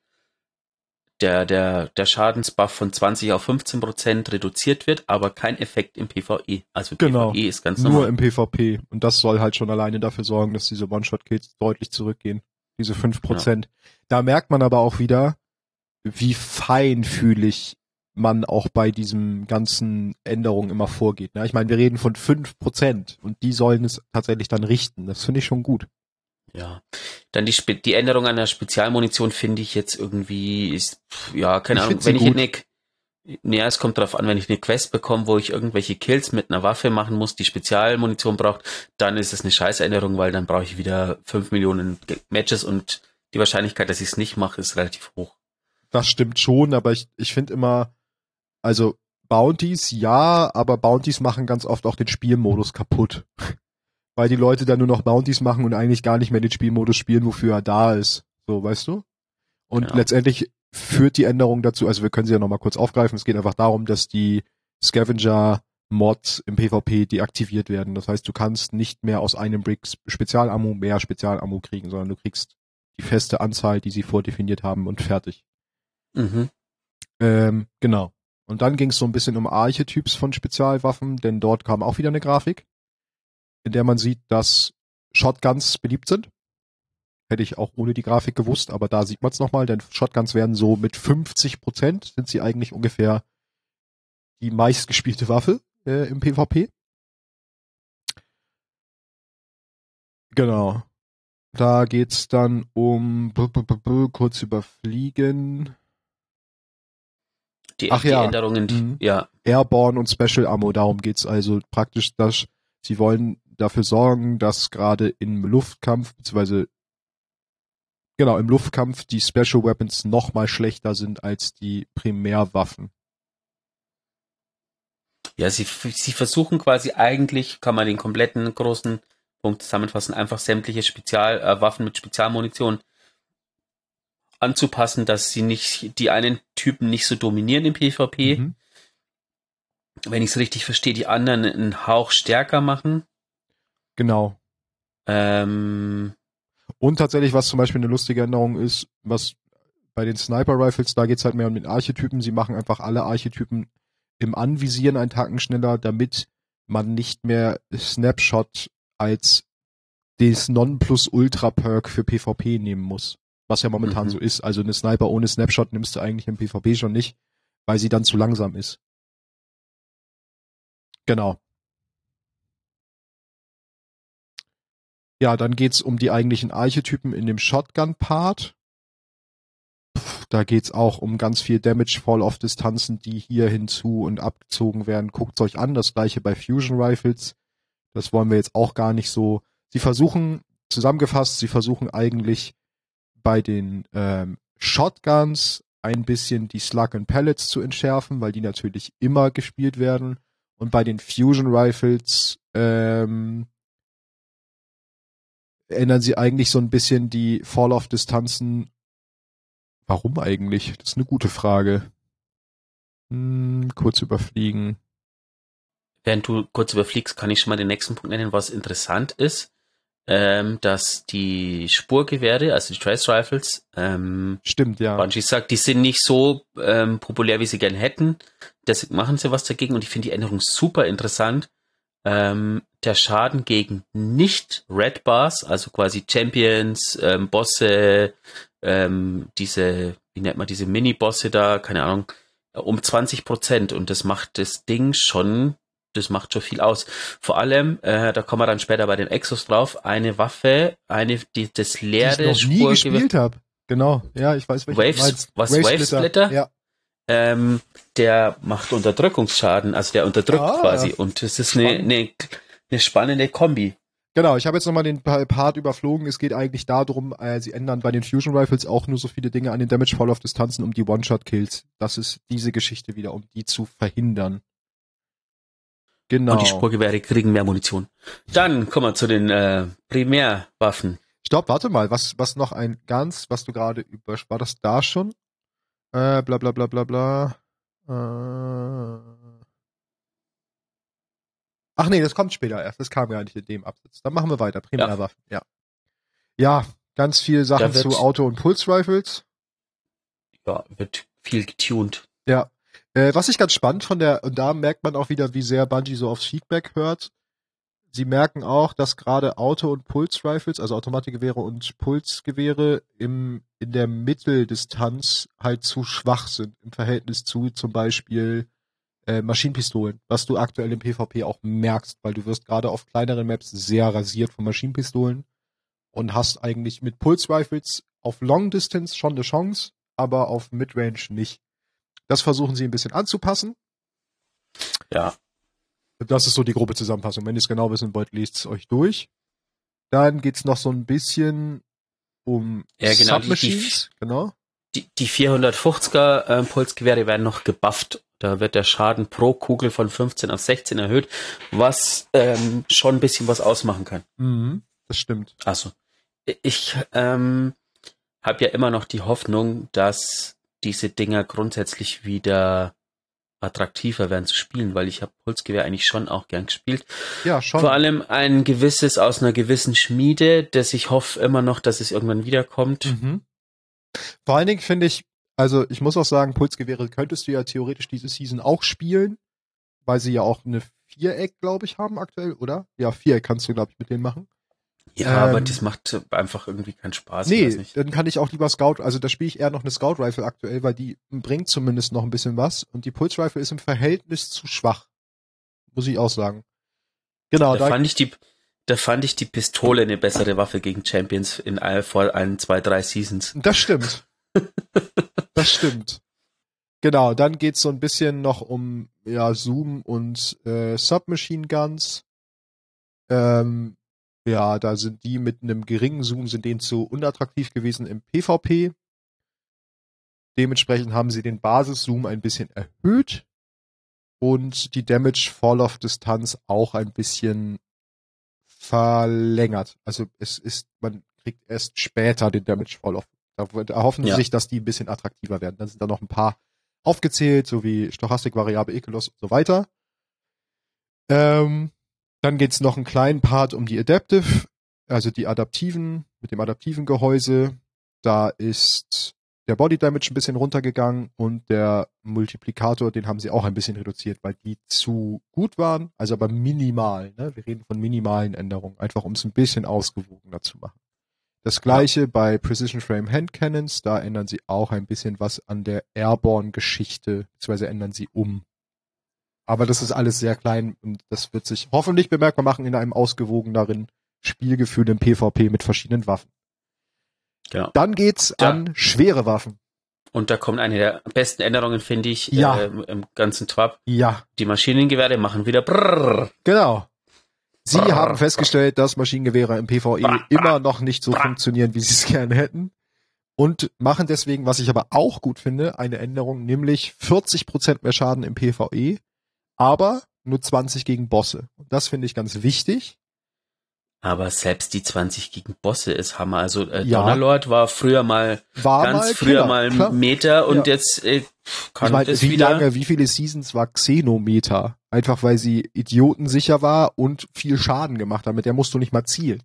der Schadensbuff von 20 auf 15% reduziert wird, aber kein Effekt im PvE. Also genau, PvE ist ganz normal. Nur im PvP. Und das soll halt schon alleine dafür sorgen, dass diese One-Shot-Kills deutlich zurückgehen. Diese 5%. Ja. Da merkt man aber auch wieder, wie feinfühlig man auch bei diesen ganzen Änderungen immer vorgeht. Ich meine, wir reden von 5% und die sollen es tatsächlich dann richten. Das finde ich schon gut. Ja, dann die Änderung an der Spezialmunition finde ich jetzt irgendwie, keine Ahnung, wenn es kommt darauf an, wenn ich eine Quest bekomme, wo ich irgendwelche Kills mit einer Waffe machen muss, die Spezialmunition braucht, dann ist es eine Scheißänderung, weil dann brauche ich wieder 5 Millionen Matches und die Wahrscheinlichkeit, dass ich es nicht mache, ist relativ hoch. Das stimmt schon, aber ich finde immer, also Bounties, ja, aber Bounties machen ganz oft auch den Spielmodus kaputt. Weil die Leute dann nur noch Bounties machen und eigentlich gar nicht mehr den Spielmodus spielen, wofür er da ist. So, weißt du? Und Genau. letztendlich führt die Änderung dazu, also wir können sie ja nochmal kurz aufgreifen, es geht einfach darum, dass die Scavenger-Mods im PvP deaktiviert werden. Das heißt, du kannst nicht mehr aus einem Brick Spezialammo mehr Spezialammo kriegen, sondern du kriegst die feste Anzahl, die sie vordefiniert haben und fertig. Mhm. Genau. Und dann ging es so ein bisschen um Archetyps von Spezialwaffen, denn dort kam auch wieder eine Grafik, in der man sieht, dass Shotguns beliebt sind. Hätte ich auch ohne die Grafik gewusst, aber da sieht man es nochmal, denn Shotguns werden so mit 50% sind sie eigentlich ungefähr die meistgespielte Waffe im PvP. Genau. Da geht's dann um kurz überfliegen. Die Änderungen, ja. Airborne und Special Ammo, darum geht's also praktisch, dass sie wollen dafür sorgen, dass gerade im Luftkampf, beziehungsweise genau, im Luftkampf die Special Weapons noch mal schlechter sind als die Primärwaffen. Ja, sie versuchen quasi eigentlich, kann man den kompletten großen Punkt zusammenfassen, einfach sämtliche Waffen mit Spezialmunition anzupassen, dass sie nicht die einen Typen nicht so dominieren im PvP. Mhm. Wenn ich es richtig verstehe, die anderen einen Hauch stärker machen. Genau. Und tatsächlich, was zum Beispiel eine lustige Änderung ist, was bei den Sniper-Rifles, da geht's halt mehr um den Archetypen. Sie machen einfach alle Archetypen im Anvisieren einen Tacken schneller, damit man nicht mehr Snapshot als das Nonplusultra-Perk für PvP nehmen muss. Was ja momentan so ist. Also eine Sniper ohne Snapshot nimmst du eigentlich im PvP schon nicht, weil sie dann zu langsam ist. Genau. Ja, dann geht's um die eigentlichen Archetypen in dem Shotgun-Part. Da geht's auch um ganz viel Damage, Fall-Off-Distanzen, die hier hinzu und abgezogen werden. Guckt's euch an, das gleiche bei Fusion Rifles. Das wollen wir jetzt auch gar nicht so. Zusammengefasst, sie versuchen eigentlich bei den Shotguns ein bisschen die Slug and Pellets zu entschärfen, weil die natürlich immer gespielt werden. Und bei den Fusion Rifles ändern sie eigentlich so ein bisschen die Fall-Off-Distanzen. Warum eigentlich? Das ist eine gute Frage. Kurz überfliegen. Während du kurz überfliegst, kann ich schon mal den nächsten Punkt nennen, was interessant ist, dass die Spurgewehre, also die Trace Rifles, stimmt, ja. Bungie sagt, die sind nicht so populär, wie sie gern hätten. Deswegen machen sie was dagegen und ich finde die Änderung super interessant. Der Schaden gegen nicht-Red Bars, also quasi Champions, Bosse, diese, wie nennt man diese Mini-Bosse da, keine Ahnung, um 20% und das macht das Ding schon, das macht schon viel aus. Vor allem, da kommen wir dann später bei den Exos drauf, eine Waffe, die das leere die ich noch nie gespielt habe. Genau, ja, ich weiß, welche du meinst. Wave-Splitter? Ja. Der macht Unterdrückungsschaden, also der unterdrückt quasi. Und das ist eine spannende Kombi. Genau, ich habe jetzt nochmal den Part überflogen. Es geht eigentlich darum, sie ändern bei den Fusion Rifles auch nur so viele Dinge an den Damage Fall of Distanzen um die One-Shot-Kills. Das ist diese Geschichte wieder, um die zu verhindern. Genau. Und die Spurgewehre kriegen mehr Munition. Dann kommen wir zu den Primärwaffen. Stopp, warte mal, was noch was du gerade war das da schon? Bla bla bla bla bla. Ach nee, das kommt später erst. Das kam gar nicht in dem Absatz. Dann machen wir weiter. Primärwaffen, ja. Ja, ganz viele Sachen zu Auto- und Pulse-Rifles. Ja, wird viel getuned. Ja. Was ich ganz spannend und da merkt man auch wieder, wie sehr Bungie so aufs Feedback hört. Sie merken auch, dass gerade Auto- und Pulse-Rifles, also Automatikgewehre und Pulsgewehre in der Mitteldistanz halt zu schwach sind im Verhältnis zu zum Beispiel Maschinenpistolen, was du aktuell im PvP auch merkst, weil du wirst gerade auf kleineren Maps sehr rasiert von Maschinenpistolen und hast eigentlich mit Pulse-Rifles auf Long Distance schon eine Chance, aber auf Midrange nicht. Das versuchen sie ein bisschen anzupassen. Ja. Das ist so die grobe Zusammenfassung. Wenn ihr es genau wissen wollt, lest es euch durch. Dann geht's noch so ein bisschen um genau, Submachines, genau. Die 450er Pulsgewehre werden noch gebufft. Da wird der Schaden pro Kugel von 15 auf 16 erhöht, was schon ein bisschen was ausmachen kann. Das stimmt. Also, ich habe ja immer noch die Hoffnung, dass diese Dinger grundsätzlich wieder attraktiver werden zu spielen, weil ich habe Pulsgewehr eigentlich schon auch gern gespielt. Ja, schon. Vor allem ein gewisses aus einer gewissen Schmiede, das ich hoffe immer noch, dass es irgendwann wiederkommt. Vor allen Dingen finde ich, also ich muss auch sagen, Pulsgewehre könntest du ja theoretisch diese Season auch spielen, weil sie ja auch eine Viereck, glaube ich, haben aktuell, oder? Ja, Viereck kannst du, glaube ich, mit denen machen. Ja, aber das macht einfach irgendwie keinen Spaß. Nee, dann kann ich auch lieber Scout, also da spiele ich eher noch eine Scout Rifle aktuell, weil die bringt zumindest noch ein bisschen was und die Pulse Rifle ist im Verhältnis zu schwach. Muss ich auch sagen. Genau. Da fand ich die Pistole eine bessere Waffe gegen Champions vor 1, 2, 3 Seasons. Das stimmt. Das stimmt. Genau, dann geht's so ein bisschen noch um Zoom und Submachine Guns. Ja, da sind die mit einem geringen Zoom, sind denen zu unattraktiv gewesen im PvP. Dementsprechend haben sie den Basis-Zoom ein bisschen erhöht und die Damage-Fall-Off-Distanz auch ein bisschen verlängert. Also man kriegt erst später den Damage-Fall-Off. Da erhoffen sie sich, dass die ein bisschen attraktiver werden. Dann sind da noch ein paar aufgezählt, so wie Stochastik, Variable, Ekelos und so weiter. Dann geht's noch einen kleinen Part um die Adaptive, also die adaptiven, mit dem adaptiven Gehäuse. Da ist der Body Damage ein bisschen runtergegangen und der Multiplikator, den haben sie auch ein bisschen reduziert, weil die zu gut waren, also aber minimal. Ne? Wir reden von minimalen Änderungen, einfach um es ein bisschen ausgewogener zu machen. Das gleiche bei Precision Frame Hand Cannons, da ändern sie auch ein bisschen was an der Airborne-Geschichte, beziehungsweise ändern sie um. Aber das ist alles sehr klein und das wird sich hoffentlich bemerkbar machen in einem ausgewogeneren Spielgefühl im PvP mit verschiedenen Waffen. Genau. Dann geht's an schwere Waffen. Und da kommt eine der besten Änderungen, finde ich, im ganzen Twab. Ja. Die Maschinengewehre machen wieder brrrr. Genau. Sie haben festgestellt, dass Maschinengewehre im PvE immer noch nicht so funktionieren, wie sie es gerne hätten. Und machen deswegen, was ich aber auch gut finde, eine Änderung, nämlich 40% mehr Schaden im PvE, aber nur 20 gegen Bosse. Und das finde ich ganz wichtig. Aber selbst die 20 gegen Bosse ist Hammer. Also Donnerlord war früher mal Meter und jetzt kann das wieder. Wie viele Seasons war Xenometer? Einfach weil sie idiotensicher war und viel Schaden gemacht hat. Mit der musst du nicht mal zielen.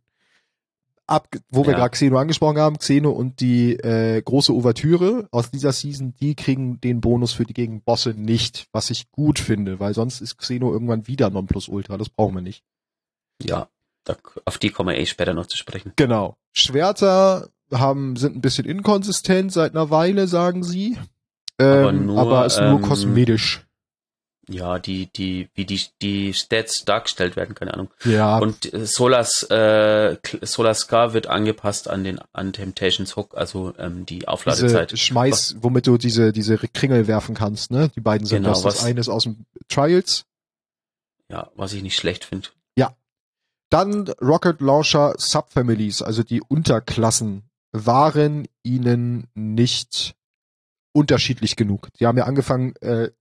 Wo wir gerade Xeno angesprochen haben, Xeno und die große Ouvertüre aus dieser Season, die kriegen den Bonus für die gegen Bosse nicht, was ich gut finde, weil sonst ist Xeno irgendwann wieder Nonplusultra, das brauchen wir nicht. Ja, auf die kommen wir später noch zu sprechen. Genau. Schwerter sind ein bisschen inkonsistent seit einer Weile, sagen sie. Aber ist nur kosmetisch. Ja, wie die Stats dargestellt werden, keine Ahnung. Ja. Und Solar Scar wird angepasst an Temptations Hook, also die Aufladezeit. Womit du diese Kringel werfen kannst, ne? Die beiden sind das eine ist aus dem Trials. Ja, was ich nicht schlecht finde. Ja. Dann Rocket Launcher Subfamilies, also die Unterklassen, waren ihnen nicht unterschiedlich genug. Die haben ja angefangen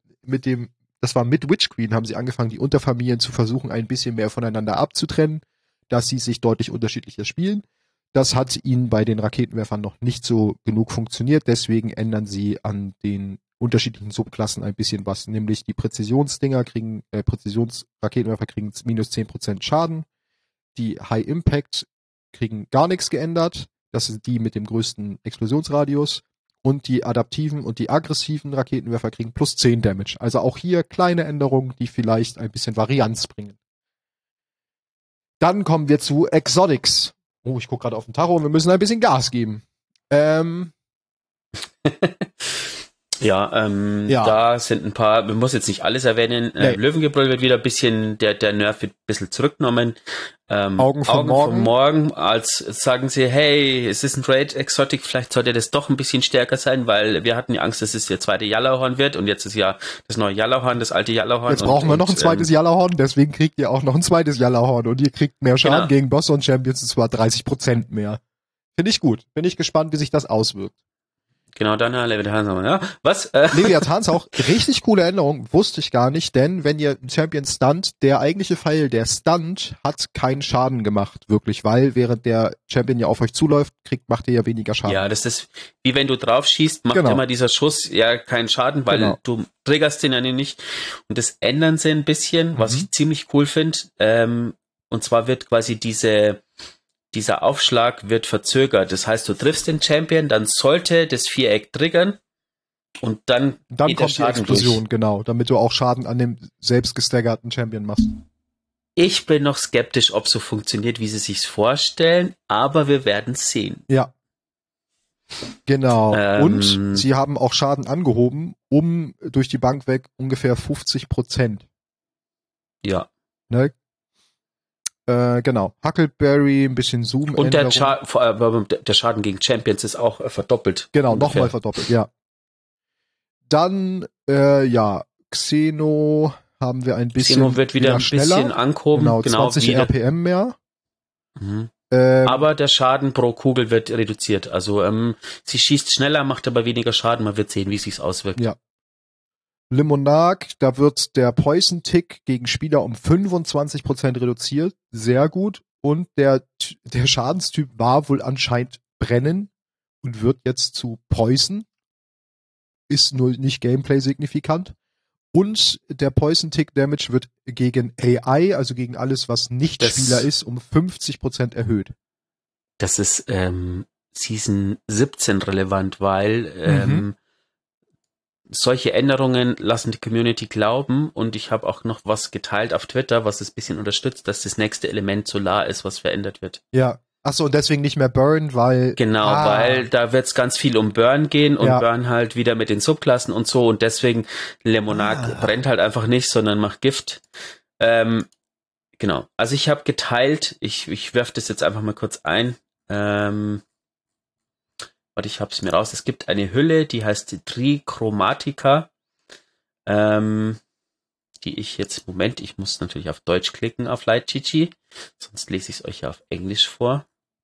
das war mit Witch Queen, haben sie angefangen, die Unterfamilien zu versuchen, ein bisschen mehr voneinander abzutrennen, dass sie sich deutlich unterschiedlicher spielen. Das hat ihnen bei den Raketenwerfern noch nicht so genug funktioniert, deswegen ändern sie an den unterschiedlichen Subklassen ein bisschen was, nämlich die Präzisionsraketenwerfer kriegen minus 10% Schaden, die High Impact kriegen gar nichts geändert, das sind die mit dem größten Explosionsradius. Und die adaptiven und die aggressiven Raketenwerfer kriegen plus 10 Damage. Also auch hier kleine Änderungen, die vielleicht ein bisschen Varianz bringen. Dann kommen wir zu Exotics. Oh, ich gucke gerade auf den Tacho, wir müssen ein bisschen Gas geben. Da sind ein paar, man muss jetzt nicht alles erwähnen. Nee. Löwengebrüll wird wieder ein bisschen, der Nerf wird ein bisschen zurückgenommen. Augen vom Morgen, als sagen sie, hey, es ist ein Raid Exotic, vielleicht sollte das doch ein bisschen stärker sein, weil wir hatten die Angst, dass es der zweite Yellowhorn wird und jetzt ist ja das neue Yellowhorn, das alte Yellowhorn. Jetzt brauchen wir noch ein zweites Yellowhorn, deswegen kriegt ihr auch noch ein zweites Yellowhorn und ihr kriegt mehr Schaden gegen Bosse und Champions, und zwar 30% mehr. Finde ich gut. Bin ich gespannt, wie sich das auswirkt. Genau, dann Leviathan, ja. Was? Leviathans auch richtig coole Änderung, wusste ich gar nicht, denn wenn ihr Champion stunt, der eigentliche Pfeil, der Stunt, hat keinen Schaden gemacht, wirklich, weil während der Champion ja auf euch zuläuft, macht ihr ja weniger Schaden. Ja, das ist, wie wenn du drauf schießt, macht immer dieser Schuss ja keinen Schaden, weil du triggerst den ja nicht. Und das ändern sie ein bisschen, was ich ziemlich cool finde. Und zwar wird quasi dieser Aufschlag wird verzögert. Das heißt, du triffst den Champion, dann sollte das Viereck triggern und dann kommt die Explosion, genau, damit du auch Schaden an dem selbst gestaggerten Champion machst. Ich bin noch skeptisch, ob so funktioniert, wie sie sich's vorstellen, aber wir werden sehen. Ja. Genau. Und sie haben auch Schaden angehoben, durch die Bank weg ungefähr 50%. Ja. Ne? Genau. Huckleberry, ein bisschen Zoom. Und der Schaden gegen Champions ist auch verdoppelt. Genau, nochmal verdoppelt, ja. Dann, Xeno haben wir ein bisschen. Xeno wird wieder ein schneller. Bisschen angehoben. Genau 20 RPM mehr. Mhm. Aber der Schaden pro Kugel wird reduziert. Also sie schießt schneller, macht aber weniger Schaden. Man wird sehen, wie es sich auswirkt. Ja. Limonarch, da wird der Poison-Tick gegen Spieler um 25% reduziert. Sehr gut. Und der Schadenstyp war wohl anscheinend Brennen und wird jetzt zu Poison. Ist nur nicht Gameplay signifikant. Und der Poison-Tick-Damage wird gegen AI, also gegen alles, was nicht Spieler ist, um 50% erhöht. Das ist Season 17 relevant, weil solche Änderungen lassen die Community glauben, und ich habe auch noch was geteilt auf Twitter, was es ein bisschen unterstützt, dass das nächste Element Solar ist, was verändert wird. Ja. Achso, und deswegen nicht mehr Burn, weil... Genau, weil da wird es ganz viel um Burn gehen und Burn halt wieder mit den Subklassen und so, und deswegen Lemonarch brennt halt einfach nicht, sondern macht Gift. Genau, also ich habe geteilt, ich werfe das jetzt einfach mal kurz ein. Ich habe es mir raus. Es gibt eine Hülle, die heißt Trichromatica, die ich jetzt, Moment, ich muss natürlich auf Deutsch klicken auf Light-GG, sonst lese ich es euch ja auf Englisch vor.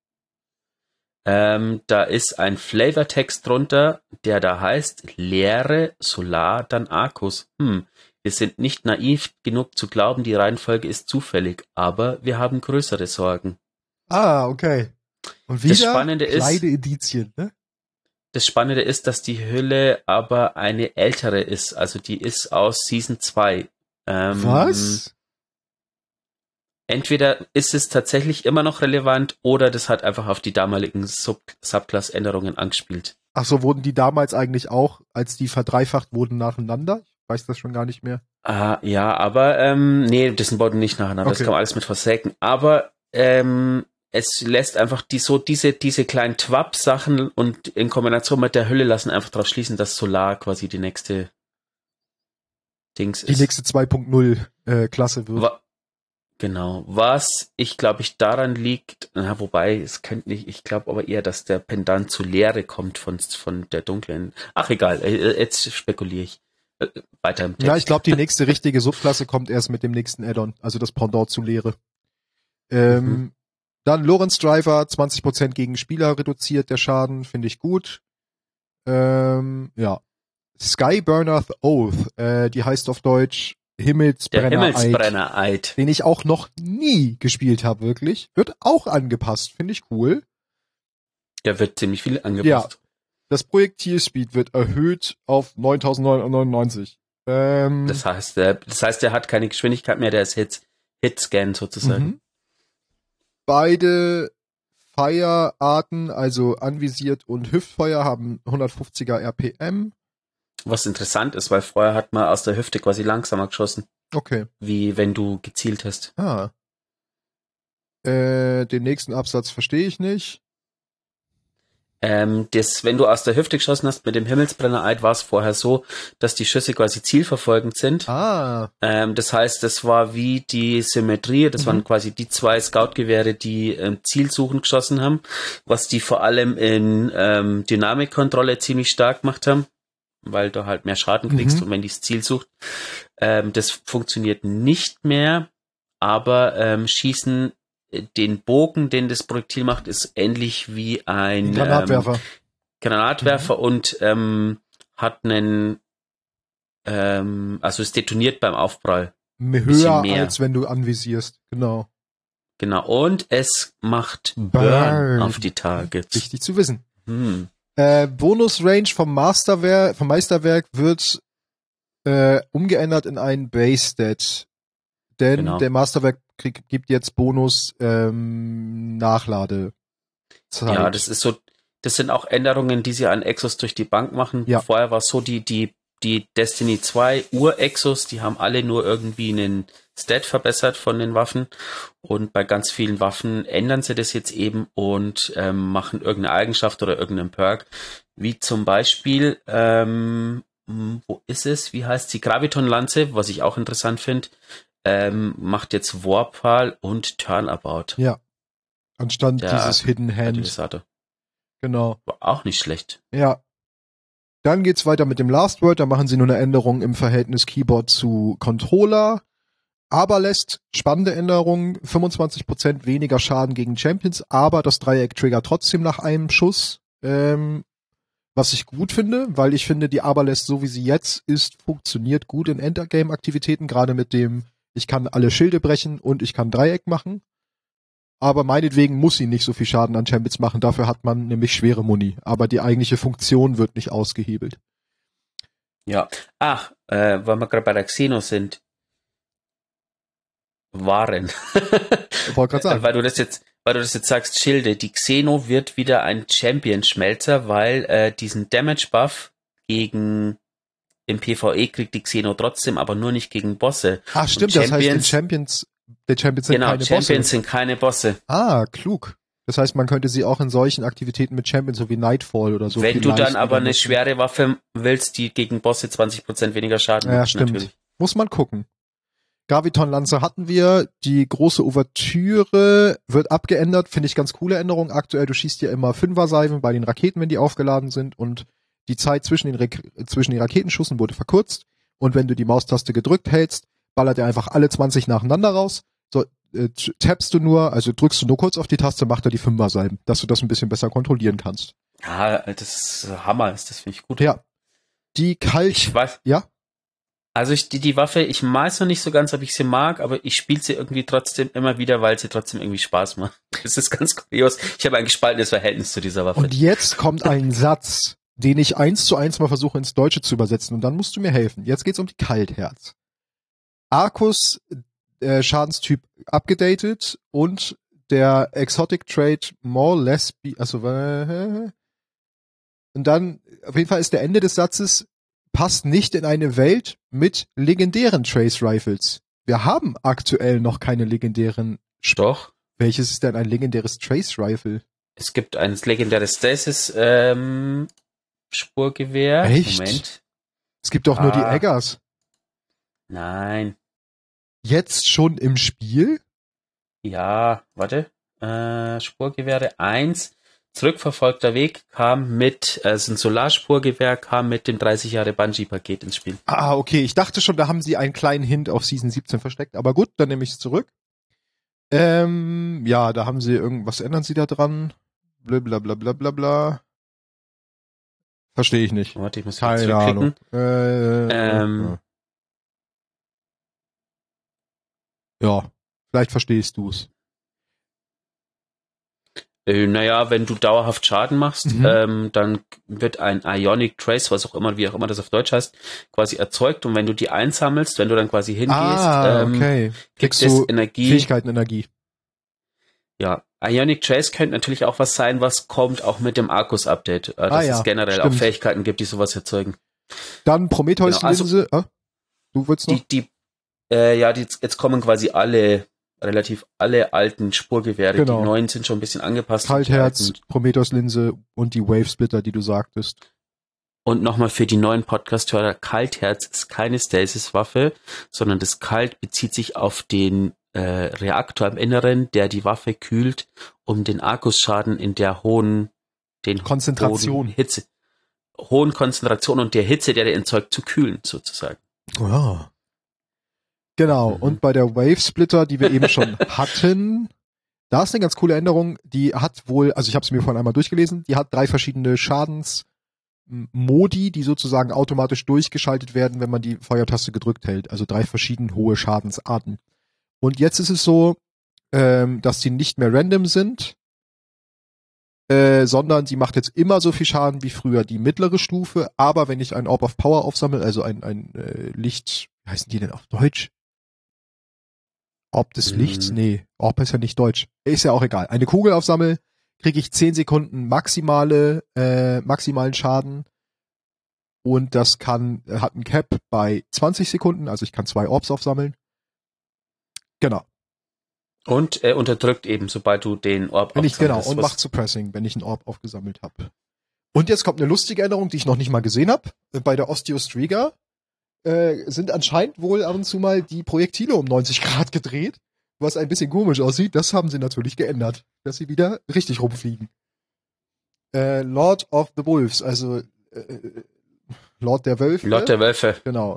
Da ist ein Flavortext drunter, der da heißt, Leere, Solar, dann Arcus. Wir sind nicht naiv genug zu glauben, die Reihenfolge ist zufällig, aber wir haben größere Sorgen. Ah, okay. Und wieder das Spannende kleine Indizien, ne? Das Spannende ist, dass die Hülle aber eine ältere ist. Also die ist aus Season 2. Was? Entweder ist es tatsächlich immer noch relevant oder das hat einfach auf die damaligen Subclass-Änderungen angespielt. Ach so, wurden die damals eigentlich auch, als die verdreifacht wurden, nacheinander? Ich weiß das schon gar nicht mehr. Ja, aber nee, das wurden nicht nacheinander. Okay. Das kam alles mit Forsaken. Aber es lässt einfach diese kleinen Twap-Sachen und in Kombination mit der Hülle lassen einfach darauf schließen, dass Solar quasi die nächste Dings ist. Die nächste 2.0 Klasse wird. Genau. Was glaube ich daran liegt, wobei es könnte nicht, ich glaube aber eher, dass der Pendant zu Leere kommt von der dunklen. Ach egal, jetzt spekuliere ich. Weiter im Text. Ja, ich glaube, die nächste richtige Subklasse kommt erst mit dem nächsten Add-on, also das Pendant zu Leere. Dann Lawrence Driver, 20% gegen Spieler reduziert der Schaden, finde ich gut. Skyburner's Oath, die heißt auf Deutsch Himmelsbrenner-Eid. Den ich auch noch nie gespielt habe, wirklich. Wird auch angepasst, finde ich cool. Der wird ziemlich viel angepasst. Ja. Das Projektilspeed wird erhöht auf 9.999. Das heißt, der hat keine Geschwindigkeit mehr, der ist Hitscan sozusagen. Beide Fire-Arten, also anvisiert und Hüftfeuer, haben 150er RPM. Was interessant ist, weil vorher hat man aus der Hüfte quasi langsamer geschossen. Okay. Wie wenn du gezielt hast. Den nächsten Absatz verstehe ich nicht. Wenn du aus der Hüfte geschossen hast mit dem Himmelsbrenner-Eid, war es vorher so, dass die Schüsse quasi zielverfolgend sind. Das heißt, das war wie die Symmetrie, das waren quasi die 2 Scout-Gewehre, die zielsuchend geschossen haben, was die vor allem in Dynamikkontrolle ziemlich stark gemacht haben, weil du halt mehr Schaden kriegst und wenn die das Ziel sucht. Das funktioniert nicht mehr, aber Schießen den Bogen, den das Projektil macht, ist ähnlich wie ein Granatwerfer. Und hat einen, also es detoniert beim Aufprall. Höher als wenn du anvisierst, genau. Genau, und es macht Burn auf die Targets. Wichtig zu wissen. Bonus-Range vom Meisterwerk wird umgeändert in einen Base-Stat. Denn der Masterwerk gibt jetzt Bonus Nachladezeit. Ja, das sind auch Änderungen, die sie an Exos durch die Bank machen. Ja. Vorher war es so, die Destiny 2 Ur-Exos, die haben alle nur irgendwie einen Stat verbessert von den Waffen. Und bei ganz vielen Waffen ändern sie das jetzt eben und machen irgendeine Eigenschaft oder irgendeinen Perk. Wie zum Beispiel, wo ist es? Wie heißt sie? Graviton-Lanze, was ich auch interessant finde. Macht jetzt Warpal und Turnabout. Ja. Anstatt dieses Hidden Hand. Genau. War auch nicht schlecht. Ja. Dann geht's weiter mit dem Last Word. Da machen sie nur eine Änderung im Verhältnis Keyboard zu Controller. Aber lässt spannende Änderungen. 25% weniger Schaden gegen Champions. Aber das Dreieck triggert trotzdem nach einem Schuss. Was ich gut finde, weil ich finde, die Aberlast, so wie sie jetzt ist, funktioniert gut in Endgame-Aktivitäten. Gerade mit dem ich kann alle Schilde brechen und ich kann Dreieck machen. Aber meinetwegen muss sie nicht so viel Schaden an Champions machen. Dafür hat man nämlich schwere Muni. Aber die eigentliche Funktion wird nicht ausgehebelt. Ja. Weil wir gerade bei der Xeno sind. Waren. Ich wollte gerade sagen. Weil du das jetzt sagst, Schilde. Die Xeno wird wieder ein Champion-Schmelzer, weil diesen Damage-Buff im PvE kriegt die Xeno trotzdem, aber nur nicht gegen Bosse. Stimmt, das heißt, die Champions sind keine Bosse. Genau, Champions sind keine Bosse. Klug. Das heißt, man könnte sie auch in solchen Aktivitäten mit Champions, so wie Nightfall oder so. Wenn du dann aber eine schwere Waffe willst, die gegen Bosse 20% weniger Schaden macht. Ja, stimmt. Natürlich. Muss man gucken. Graviton-Lanze hatten wir. Die große Ouvertüre wird abgeändert. Finde ich ganz coole Änderung. Aktuell, du schießt ja immer 5er-Salven bei den Raketen, wenn die aufgeladen sind, und die Zeit zwischen den Raketenschüssen wurde verkürzt, und wenn du die Maustaste gedrückt hältst, ballert er einfach alle 20 nacheinander raus. So, tappst du nur, also drückst du nur kurz auf die Taste, macht er die 5er-Salben, dass du das ein bisschen besser kontrollieren kannst. Ja, das ist Hammer, das finde ich gut. Ja. Ich weiß. Ja? Also die Waffe, ich weiß noch nicht so ganz, ob ich sie mag, aber ich spiele sie irgendwie trotzdem immer wieder, weil sie trotzdem irgendwie Spaß macht. Das ist ganz kurios. Ich habe ein gespaltenes Verhältnis zu dieser Waffe. Und jetzt kommt ein Satz, den ich 1:1 mal versuche ins Deutsche zu übersetzen, und dann musst du mir helfen. Jetzt geht's um die Kaltherz. Arcus Schadenstyp abgedatet und der Exotic Trait more less und dann auf jeden Fall ist der Ende des Satzes: passt nicht in eine Welt mit legendären Trace Rifles. Wir haben aktuell noch keine legendären. Doch. Welches ist denn ein legendäres Trace Rifle? Es gibt ein legendäres Stasis Spurgewehr. Echt? Moment. Es gibt doch nur die Eggers. Nein. Jetzt schon im Spiel? Ja, warte. Spurgewehre 1. Zurückverfolgter Weg kam mit, ein Solarspurgewehr kam mit dem 30 Jahre Bungie-Paket ins Spiel. Okay. Ich dachte schon, da haben sie einen kleinen Hint auf Season 17 versteckt. Aber gut, dann nehme ich es zurück. Da haben sie was ändern sie da dran? Blablabla. Verstehe ich nicht. Warte, ich muss keine Ahnung. Ja, vielleicht verstehst du es. Naja, wenn du dauerhaft Schaden machst, dann wird ein Ionic Trace, wie auch immer das auf Deutsch heißt, quasi erzeugt, und wenn du die einsammelst, wenn du dann quasi hingehst, kriegst du Energie. Fähigkeiten-Energie. Ja, Ionic Trace könnte natürlich auch was sein, was kommt auch mit dem Arcus-Update, dass es generell auch Fähigkeiten gibt, die sowas erzeugen. Dann Prometheus-Linse. Du willst noch? Jetzt kommen quasi relativ alle alten Spurgewehre. Genau. Die neuen sind schon ein bisschen angepasst. Kaltherz, Prometheus-Linse und die Wave-Splitter, die du sagtest. Und nochmal für die neuen Podcast-Hörer: Kaltherz ist keine Stasis-Waffe, sondern das Kalt bezieht sich auf den Reaktor im Inneren, der die Waffe kühlt, um den Arcus-Schaden in der hohen Konzentration und der Hitze, der erzeugt, zu kühlen, sozusagen. Oh. Genau. Und bei der Wave-Splitter, die wir eben schon hatten, Da ist eine ganz coole Änderung, die hat wohl, also ich habe es mir vorhin einmal durchgelesen, die hat 3 verschiedene Schadensmodi, die sozusagen automatisch durchgeschaltet werden, wenn man die Feuertaste gedrückt hält. Also 3 verschieden hohe Schadensarten. Und jetzt ist es so, dass die nicht mehr random sind, sondern sie macht jetzt immer so viel Schaden wie früher die mittlere Stufe, aber wenn ich ein Orb of Power aufsammle, also ein Licht, wie heißen die denn auf Deutsch? Orb des Lichts? Nee, Orb ist ja nicht Deutsch. Ist ja auch egal. Eine Kugel aufsammle, kriege ich 10 Sekunden maximalen Schaden und das hat ein Cap bei 20 Sekunden, also ich kann 2 Orbs aufsammeln. Genau. Und er unterdrückt eben, sobald du den Orb aufsammelst. Genau, und macht Suppressing, wenn ich einen Orb aufgesammelt habe. Und jetzt kommt eine lustige Änderung, die ich noch nicht mal gesehen habe. Bei der Osteostriga sind anscheinend wohl ab und zu mal die Projektile um 90 Grad gedreht, was ein bisschen komisch aussieht. Das haben sie natürlich geändert, dass sie wieder richtig rumfliegen. Lord of the Wolves, also Lord der Wölfe. Lord der Wölfe. Genau.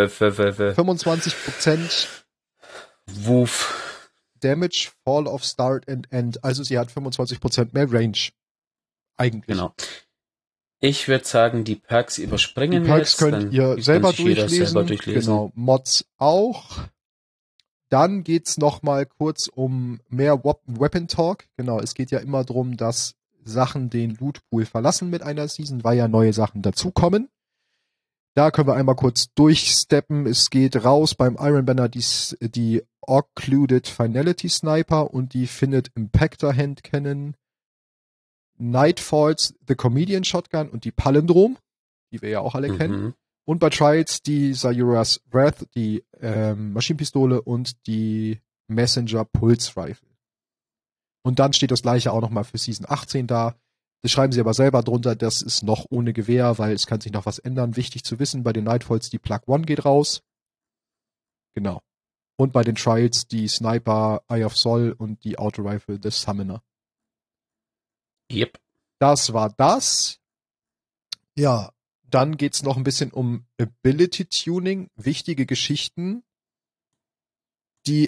25% Woof. Damage, Fall of Start and End. Also sie hat 25% mehr Range. Eigentlich. Genau. Ich würde sagen, die Perks überspringen wir jetzt. Die Perks könnt ihr selber durchlesen. Genau, Mods auch. Dann geht's noch mal kurz um mehr Weapon Talk. Genau, es geht ja immer darum, dass Sachen den Lootpool verlassen mit einer Season, weil ja neue Sachen dazukommen. Da können wir einmal kurz durchsteppen. Es geht raus beim Iron Banner die Occluded Finality Sniper und die findet Impactor Hand Cannon, Nightfalls, The Comedian Shotgun und die Palindrom, die wir ja auch alle kennen. Und bei Trials die Sayura's Wrath, die Maschinenpistole und die Messenger Pulse Rifle. Und dann steht das gleiche auch nochmal für Season 18 da. Das schreiben sie aber selber drunter, das ist noch ohne Gewehr, weil es kann sich noch was ändern. Wichtig zu wissen, bei den Nightfalls die Plug 1 geht raus. Genau. Und bei den Trials die Sniper Eye of Sol und die Auto Rifle The Summoner. Yep. Das war das. Ja, dann geht's noch ein bisschen um Ability Tuning, wichtige Geschichten. Die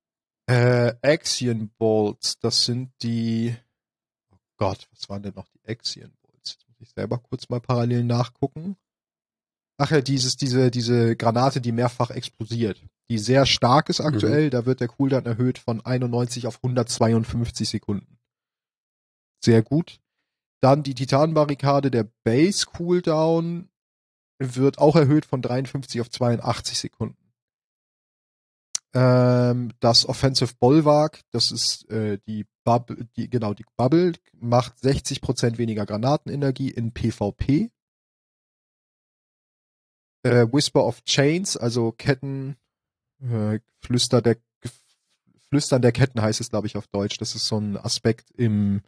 Axion Bolts, das sind die, oh Gott, was waren denn noch die Axion Bolts? Jetzt muss ich selber kurz mal parallel nachgucken. Ach ja, diese Granate, die mehrfach explodiert, die sehr stark ist aktuell, da wird der Cooldown erhöht von 91 auf 152 Sekunden. Sehr gut. Dann die Titanbarrikade, der Base Cooldown wird auch erhöht von 53 auf 82 Sekunden. Das Offensive Bulwark, das ist die Bubble, macht 60% weniger Granatenenergie in PvP. Whisper of Chains, also Ketten, Flüstern der Ketten heißt es, glaube ich, auf Deutsch. Das ist so ein Aspekt im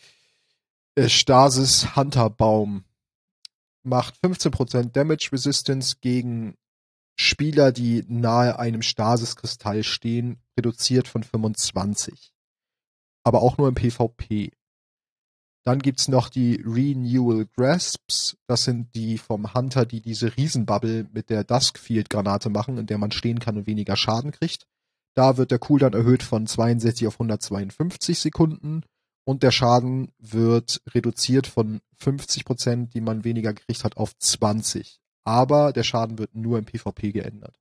Stasis Hunterbaum. Macht 15% Damage Resistance gegen Spieler, die nahe einem Stasis-Kristall stehen, reduziert von 25. Aber auch nur im PvP. Dann gibt's noch die Renewal Grasps. Das sind die vom Hunter, die diese Riesenbubble mit der Duskfield-Granate machen, in der man stehen kann und weniger Schaden kriegt. Da wird der Cooldown erhöht von 62 auf 152 Sekunden und der Schaden wird reduziert von 50%, die man weniger gekriegt hat, auf 20. Aber der Schaden wird nur im PvP geändert.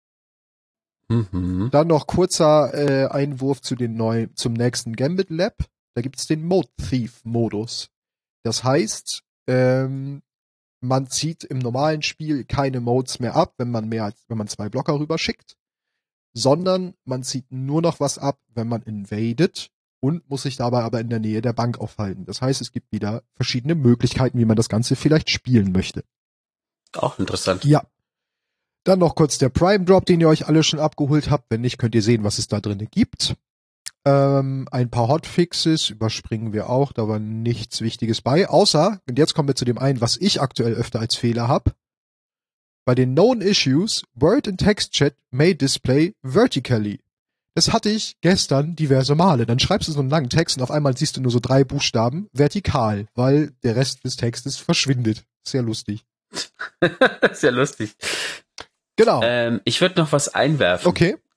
Dann noch kurzer Einwurf zum nächsten Gambit Lab. Da gibt's den Mode Thief Modus. Das heißt, man zieht im normalen Spiel keine Modes mehr ab, wenn man 2 Blocker rüberschickt, sondern man zieht nur noch was ab, wenn man invadet und muss sich dabei aber in der Nähe der Bank aufhalten. Das heißt, es gibt wieder verschiedene Möglichkeiten, wie man das Ganze vielleicht spielen möchte. Auch interessant. Ja. Dann noch kurz der Prime Drop, den ihr euch alle schon abgeholt habt. Wenn nicht, könnt ihr sehen, was es da drin gibt. Ein paar Hotfixes überspringen wir auch, da war nichts Wichtiges bei. Außer, und jetzt kommen wir zu dem einen, was ich aktuell öfter als Fehler habe. Bei den Known Issues, Word and Text Chat may display vertically. Das hatte ich gestern diverse Male. Dann schreibst du so einen langen Text und auf einmal siehst du nur so 3 Buchstaben vertikal, weil der Rest des Textes verschwindet. Sehr lustig. Sehr lustig. Genau. Ich würde noch was einwerfen. Okay.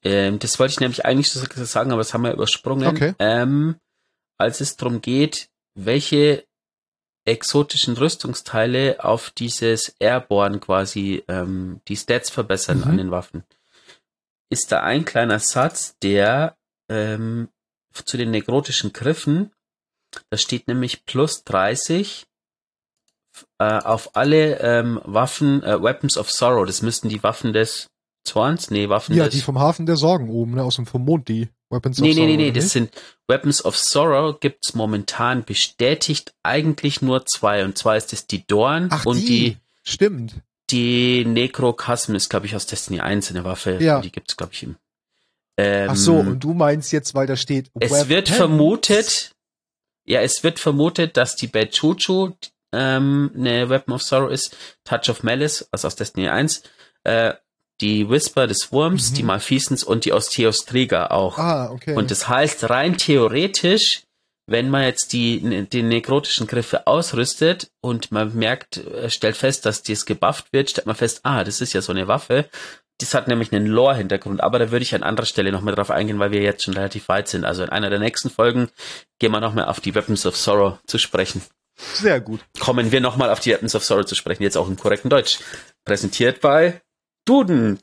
Das wollte ich nämlich eigentlich sagen, aber das haben wir übersprungen. Okay. Als es darum geht, welche exotischen Rüstungsteile auf dieses Airborne quasi die Stats verbessern an den Waffen, ist da ein kleiner Satz, der zu den nekrotischen Griffen, da steht nämlich plus 30 auf alle Waffen, Weapons of Sorrow. Das müssten die Waffen des Zorns? Nee, Waffen des... Ja, die vom Hafen der Sorgen oben, ne, vom Mond, die Weapons of Sorrow. Nee, das sind Weapons of Sorrow, gibt's momentan bestätigt eigentlich nur 2. Und zwar ist es die Dorn und die... Stimmt. Die Necrochasm ist, glaube ich, aus Destiny 1 eine Waffe. Ja. Die gibt's, glaube ich, im... Ach so, und du meinst jetzt, weil da steht... Es wird vermutet, dass die Bad Juju eine Weapon of Sorrow ist, Touch of Malice, also aus Destiny 1, die Whisper des Wurms, die Malfeasance und die Osteos Trigger auch. Ah, okay. Und das heißt, rein theoretisch, wenn man jetzt die nekrotischen Griffe ausrüstet und man stellt fest, dass dies gebufft wird, stellt man fest, das ist ja so eine Waffe. Das hat nämlich einen Lore-Hintergrund, aber da würde ich an anderer Stelle noch mal drauf eingehen, weil wir jetzt schon relativ weit sind. Also in einer der nächsten Folgen gehen wir noch mal auf die Weapons of Sorrow zu sprechen. Sehr gut. Kommen wir noch mal auf die Weapons of Sorrow zu sprechen, jetzt auch im korrekten Deutsch. Präsentiert bei Duden.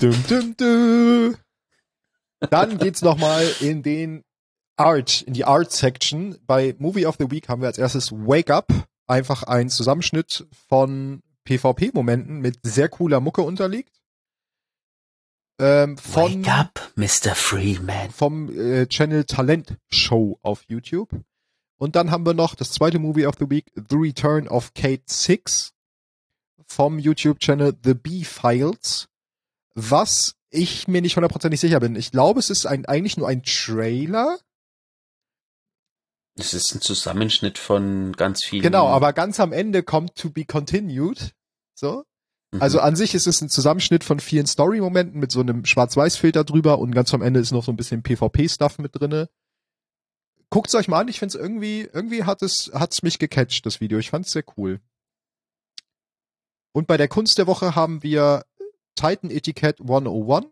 Dann geht's noch mal in die Art-Section. Bei Movie of the Week haben wir als erstes Wake Up. Einfach ein Zusammenschnitt von PvP-Momenten mit sehr cooler Mucke unterlegt. Wake up, Mr. Freeman. Vom Channel Talent Show auf YouTube. Und dann haben wir noch das zweite Movie of the Week, The Return of Kate 6 vom YouTube-Channel The B-Files, was ich mir nicht 100% sicher bin. Ich glaube, es ist eigentlich nur ein Trailer. Es ist ein Zusammenschnitt von ganz vielen. Genau, aber ganz am Ende kommt To Be Continued. So. Also an sich ist es ein Zusammenschnitt von vielen Story-Momenten mit so einem Schwarz-Weiß-Filter drüber und ganz am Ende ist noch so ein bisschen PvP-Stuff mit drinne. Guckt's euch mal an, ich find's irgendwie hat's mich gecatcht, das Video. Ich fand's sehr cool. Und bei der Kunst der Woche haben wir Titan Etiquette 101.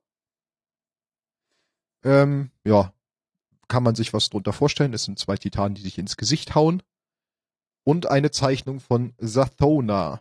Ja, kann man sich was drunter vorstellen. Es sind 2 Titanen, die sich ins Gesicht hauen. Und eine Zeichnung von Zathona.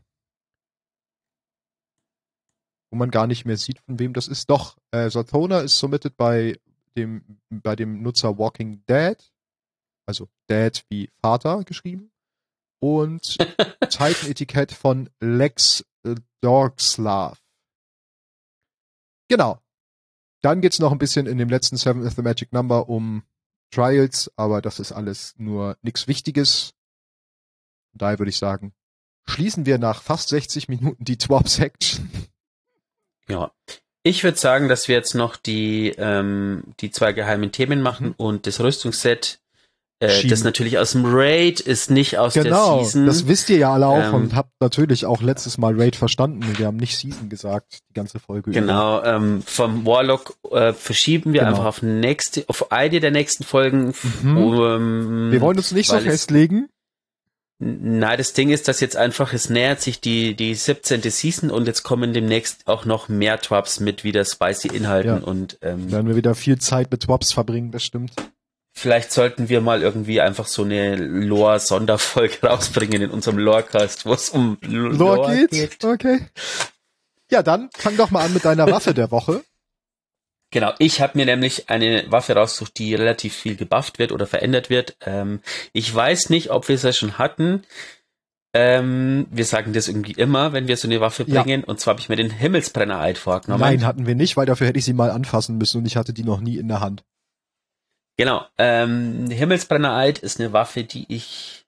Wo man gar nicht mehr sieht, von wem das ist. Doch, Zathona ist submitted bei dem Nutzer Walking Dead. Also Dad wie Vater geschrieben. Und Titan Etiquette von Lex Dorkslav. Genau. Dann geht's noch ein bisschen in dem letzten Seven is the Magic Number um Trials, aber das ist alles nur nichts Wichtiges. Daher würde ich sagen, schließen wir nach fast 60 Minuten die Twop-Section. Ja. Ich würde sagen, dass wir jetzt noch die 2 geheimen Themen machen und das Rüstungsset, das natürlich aus dem Raid ist, nicht aus der Season. Genau, das wisst ihr ja alle auch und habt natürlich auch letztes Mal Raid verstanden. Wir haben nicht Season gesagt, die ganze Folge genau, über. Vom Warlock verschieben wir einfach auf eine der nächsten Folgen. Wir wollen uns nicht so festlegen. Nein, das Ding ist, dass jetzt einfach, es nähert sich die 17. Season und jetzt kommen demnächst auch noch mehr Twaps mit wieder spicy Inhalten und werden wir wieder viel Zeit mit Twaps verbringen, das stimmt. Vielleicht sollten wir mal irgendwie einfach so eine Lore-Sonderfolge rausbringen in unserem Lorecast, wo es um Lore geht. Okay. Ja, dann fang doch mal an mit deiner Waffe der Woche. Genau, ich habe mir nämlich eine Waffe rausgesucht, die relativ viel gebufft wird oder verändert wird. Ich weiß nicht, ob wir es ja schon hatten. Wir sagen das irgendwie immer, wenn wir so eine Waffe bringen. Ja. Und zwar habe ich mir den Himmelsbrenner-Eid vorgenommen. Nein, hatten wir nicht, weil dafür hätte ich sie mal anfassen müssen und ich hatte die noch nie in der Hand. Genau, Himmelsbrenner-Eid ist eine Waffe, die ich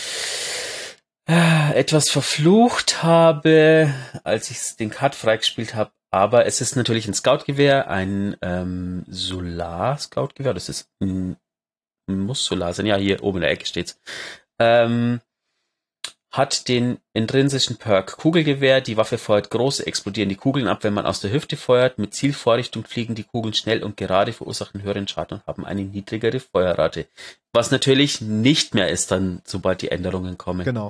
etwas verflucht habe, als ich den Cut freigespielt habe. Aber es ist natürlich ein Scout-Gewehr, ein Solar-Scout-Gewehr. Das ist muss Solar sein. Ja, hier oben in der Ecke steht's. Hat den intrinsischen Perk Kugelgewehr. Die Waffe feuert große, explodierende Kugeln ab, wenn man aus der Hüfte feuert. Mit Zielvorrichtung fliegen die Kugeln schnell und gerade, verursachen höheren Schaden und haben eine niedrigere Feuerrate. Was natürlich nicht mehr ist, dann, sobald die Änderungen kommen. Genau.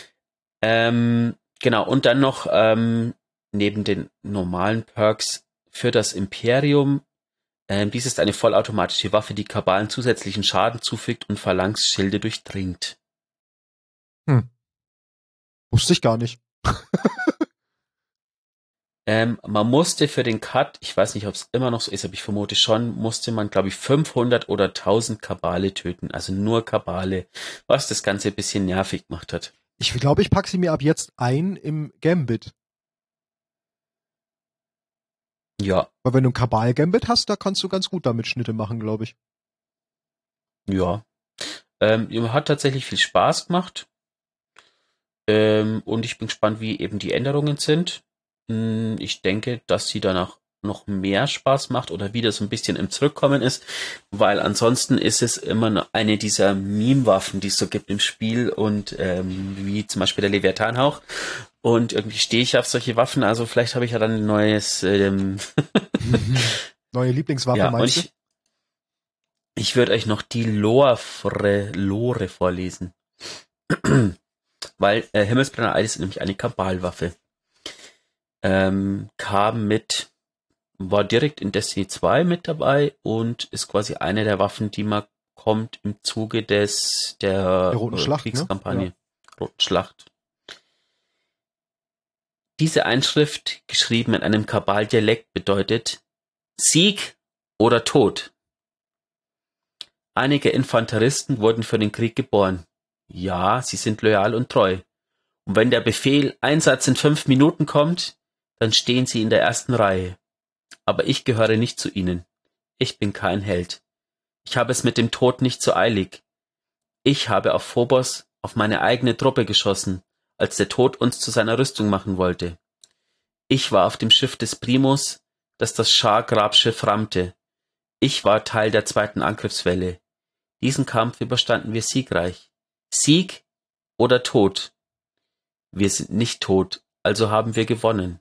Genau, und dann noch neben den normalen Perks für das Imperium Dies ist eine vollautomatische Waffe, die Kabalen zusätzlichen Schaden zufügt und Phalanx-Schilde durchdringt. Wusste ich gar nicht. Man musste für den Cut, ich weiß nicht, ob es immer noch so ist, aber ich vermute schon, musste man, glaube ich, 500 oder 1000 Kabale töten. Also nur Kabale, was das Ganze ein bisschen nervig gemacht hat. Ich glaube, ich packe sie mir ab jetzt ein im Gambit. Ja. Weil wenn du ein Kabal-Gambit hast, da kannst du ganz gut damit Schnitte machen, glaube ich. Ja. Hat tatsächlich viel Spaß gemacht. Und ich bin gespannt, wie eben die Änderungen sind. Ich denke, dass sie danach noch mehr Spaß macht oder wieder so ein bisschen im Zurückkommen ist, weil ansonsten ist es immer noch eine dieser Meme-Waffen, die es so gibt im Spiel und wie zum Beispiel der Leviathan-Hauch. Und irgendwie stehe ich auf solche Waffen, also vielleicht habe ich ja dann ein neues neue Lieblingswaffe, ja, meinst und ich würde euch noch die Lore vorlesen. Weil Himmelsbrenner Eid ist nämlich eine Kabalwaffe. War direkt in Destiny 2 mit dabei und ist quasi eine der Waffen, die man kommt im Zuge der Roten Schlacht, Kriegskampagne. Ne? Ja. Roten Schlacht. Diese Einschrift, geschrieben in einem Kabaldialekt, bedeutet Sieg oder Tod. Einige Infanteristen wurden für den Krieg geboren. Ja, sie sind loyal und treu. Und wenn der Befehl Einsatz in 5 Minuten kommt, dann stehen sie in der ersten Reihe. Aber ich gehöre nicht zu ihnen. Ich bin kein Held. Ich habe es mit dem Tod nicht so eilig. Ich habe auf Phobos, auf meine eigene Truppe geschossen, als der Tod uns zu seiner Rüstung machen wollte. Ich war auf dem Schiff des Primus, das Schar-Grabschiff rammte. Ich war Teil der zweiten Angriffswelle. Diesen Kampf überstanden wir siegreich. Sieg oder Tod? Wir sind nicht tot, also haben wir gewonnen.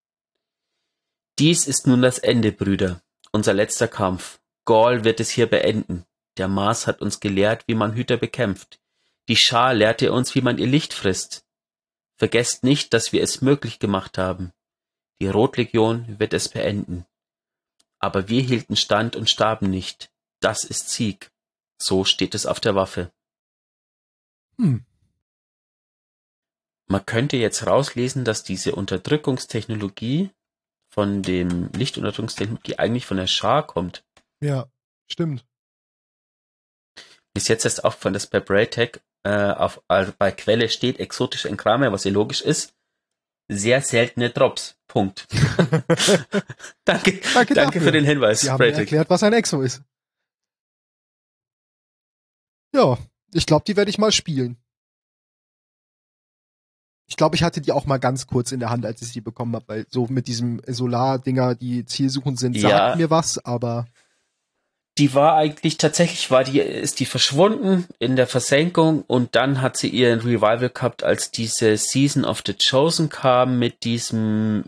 Dies ist nun das Ende, Brüder, unser letzter Kampf. Gaul wird es hier beenden. Der Mars hat uns gelehrt, wie man Hüter bekämpft. Die Schar lehrte uns, wie man ihr Licht frisst. Vergesst nicht, dass wir es möglich gemacht haben. Die Rotlegion wird es beenden. Aber wir hielten stand und starben nicht. Das ist Sieg. So steht es auf der Waffe. Man könnte jetzt rauslesen, dass diese Unterdrückungstechnologie von dem Lichtunterdrückungstechnologie eigentlich von der Schar kommt. Ja, stimmt. Bis jetzt ist aufgefallen, dass bei Braytech bei Quelle steht exotische Engrame, was ja logisch ist. Sehr seltene Drops. Punkt. Danke für den Hinweis. Sie haben mir erklärt, was ein Exo ist. Ja, ich glaube, die werde ich mal spielen. Ich glaube, ich hatte die auch mal ganz kurz in der Hand, als ich sie bekommen habe, weil so mit diesem Solar-Dinger, die zielsuchend sind, sagt mir was, aber die war eigentlich, tatsächlich ist die verschwunden in der Versenkung und dann hat sie ihren Revival gehabt, als diese Season of the Chosen kam mit dieser,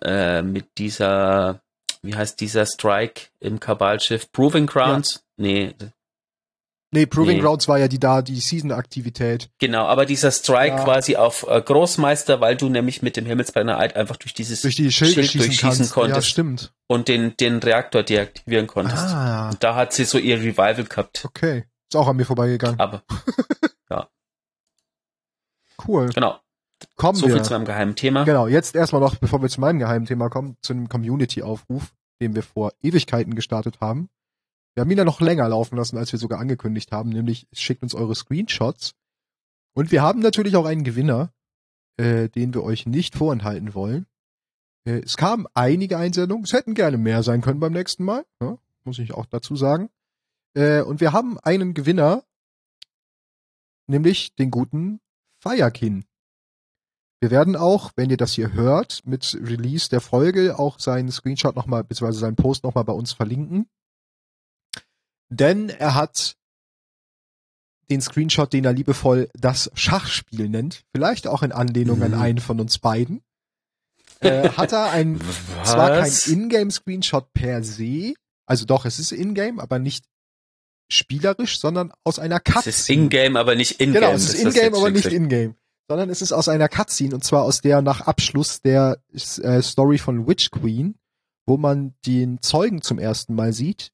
wie heißt dieser Strike im Kabalschiff? Proving Grounds? Ja. Nee, Proving Grounds war ja die Season-Aktivität. Genau, aber dieser Strike quasi auf Großmeister, weil du nämlich mit dem Himmelsbrenner Eid einfach durch die Schilde schießen konntest. Ja, stimmt. Und den Reaktor deaktivieren konntest. Ah. Und da hat sie so ihr Revival gehabt. Okay, ist auch an mir vorbeigegangen. Aber, ja. Cool. Genau. So viel zu meinem geheimen Thema. Genau, jetzt erstmal noch, bevor wir zu meinem geheimen Thema kommen, zu einem Community-Aufruf, den wir vor Ewigkeiten gestartet haben. Wir haben ihn ja noch länger laufen lassen, als wir sogar angekündigt haben, nämlich schickt uns eure Screenshots. Und wir haben natürlich auch einen Gewinner, den wir euch nicht vorenthalten wollen. Es kamen einige Einsendungen, es hätten gerne mehr sein können beim nächsten Mal, ja, muss ich auch dazu sagen. Und wir haben einen Gewinner, nämlich den guten Firekin. Wir werden auch, wenn ihr das hier hört, mit Release der Folge auch seinen Screenshot nochmal, beziehungsweise seinen Post nochmal bei uns verlinken. Denn er hat den Screenshot, den er liebevoll das Schachspiel nennt, vielleicht auch in Anlehnung an einen von uns beiden, hat er zwar kein Ingame-Screenshot per se, also doch, es ist Ingame, aber nicht spielerisch, sondern aus einer Cutscene. Es ist Ingame, aber nicht Ingame. Genau, es ist Ingame, aber nicht Ingame. Sondern es ist aus einer Cutscene, und zwar aus der nach Abschluss der Story von Witch Queen, wo man den Zeugen zum ersten Mal sieht,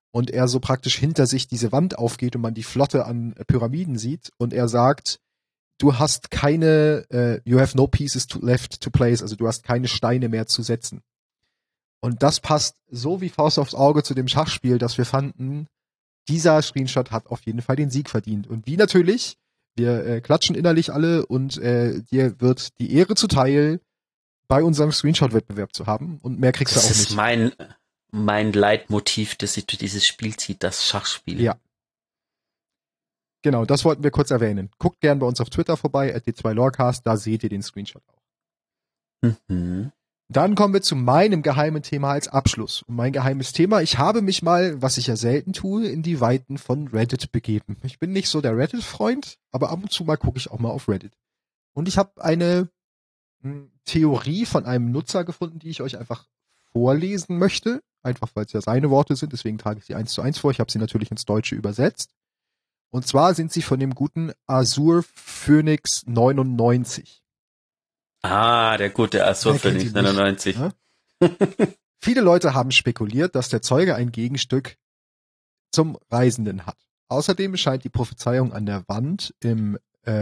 und er so praktisch hinter sich diese Wand aufgeht und man die Flotte an Pyramiden sieht und er sagt, du hast keine, you have no pieces left to place, also du hast keine Steine mehr zu setzen. Und das passt so wie Faust aufs Auge zu dem Schachspiel, dass wir fanden, dieser Screenshot hat auf jeden Fall den Sieg verdient. Und wie natürlich, wir klatschen innerlich alle und dir wird die Ehre zuteil, bei unserem Screenshot-Wettbewerb zu haben. Und mehr kriegst du auch nicht. Das ist mein Leitmotiv, das sich durch dieses Spiel zieht, das Schachspiel. Ja. Genau, das wollten wir kurz erwähnen. Guckt gern bei uns auf Twitter vorbei, @d2lorecast, da seht ihr den Screenshot auch. Mhm. Dann kommen wir zu meinem geheimen Thema als Abschluss. Und mein geheimes Thema, ich habe mich mal, was ich ja selten tue, in die Weiten von Reddit begeben. Ich bin nicht so der Reddit-Freund, aber ab und zu mal gucke ich auch mal auf Reddit. Und ich habe eine Theorie von einem Nutzer gefunden, die ich euch einfach vorlesen möchte. Einfach, weil es ja seine Worte sind, deswegen trage ich sie 1:1 vor. Ich habe sie natürlich ins Deutsche übersetzt. Und zwar sind sie von dem guten Azure Phoenix 99. Ah, der gute Azure Phoenix 99. Ne? Viele Leute haben spekuliert, dass der Zeuge ein Gegenstück zum Reisenden hat. Außerdem scheint die Prophezeiung an der Wand im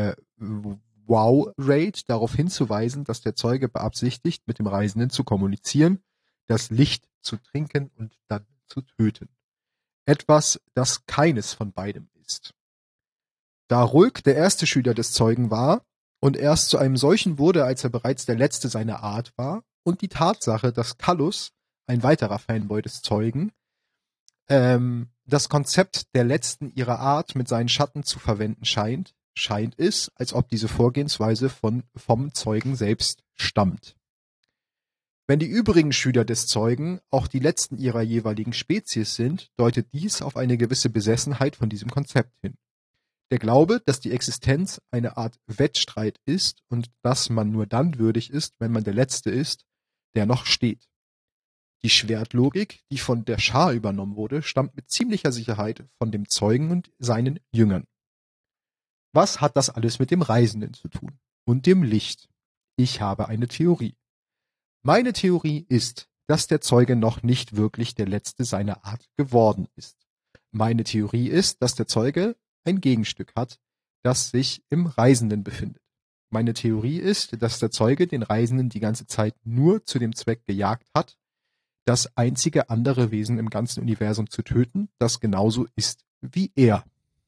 WoW-Raid darauf hinzuweisen, dass der Zeuge beabsichtigt, mit dem Reisenden zu kommunizieren, das Licht zu trinken und dann zu töten. Etwas, das keines von beidem ist. Da Rulk der erste Schüler des Zeugen war und erst zu einem solchen wurde, als er bereits der letzte seiner Art war, und die Tatsache, dass Kallus, ein weiterer Fanboy des Zeugen, das Konzept der letzten ihrer Art mit seinen Schatten zu verwenden scheint es, als ob diese Vorgehensweise vom Zeugen selbst stammt. Wenn die übrigen Schüler des Zeugen auch die letzten ihrer jeweiligen Spezies sind, deutet dies auf eine gewisse Besessenheit von diesem Konzept hin. Der Glaube, dass die Existenz eine Art Wettstreit ist und dass man nur dann würdig ist, wenn man der Letzte ist, der noch steht. Die Schwertlogik, die von der Schar übernommen wurde, stammt mit ziemlicher Sicherheit von dem Zeugen und seinen Jüngern. Was hat das alles mit dem Reisenden zu tun? Und dem Licht? Ich habe eine Theorie. Meine Theorie ist, dass der Zeuge noch nicht wirklich der Letzte seiner Art geworden ist. Meine Theorie ist, dass der Zeuge ein Gegenstück hat, das sich im Reisenden befindet. Meine Theorie ist, dass der Zeuge den Reisenden die ganze Zeit nur zu dem Zweck gejagt hat, das einzige andere Wesen im ganzen Universum zu töten, das genauso ist wie er.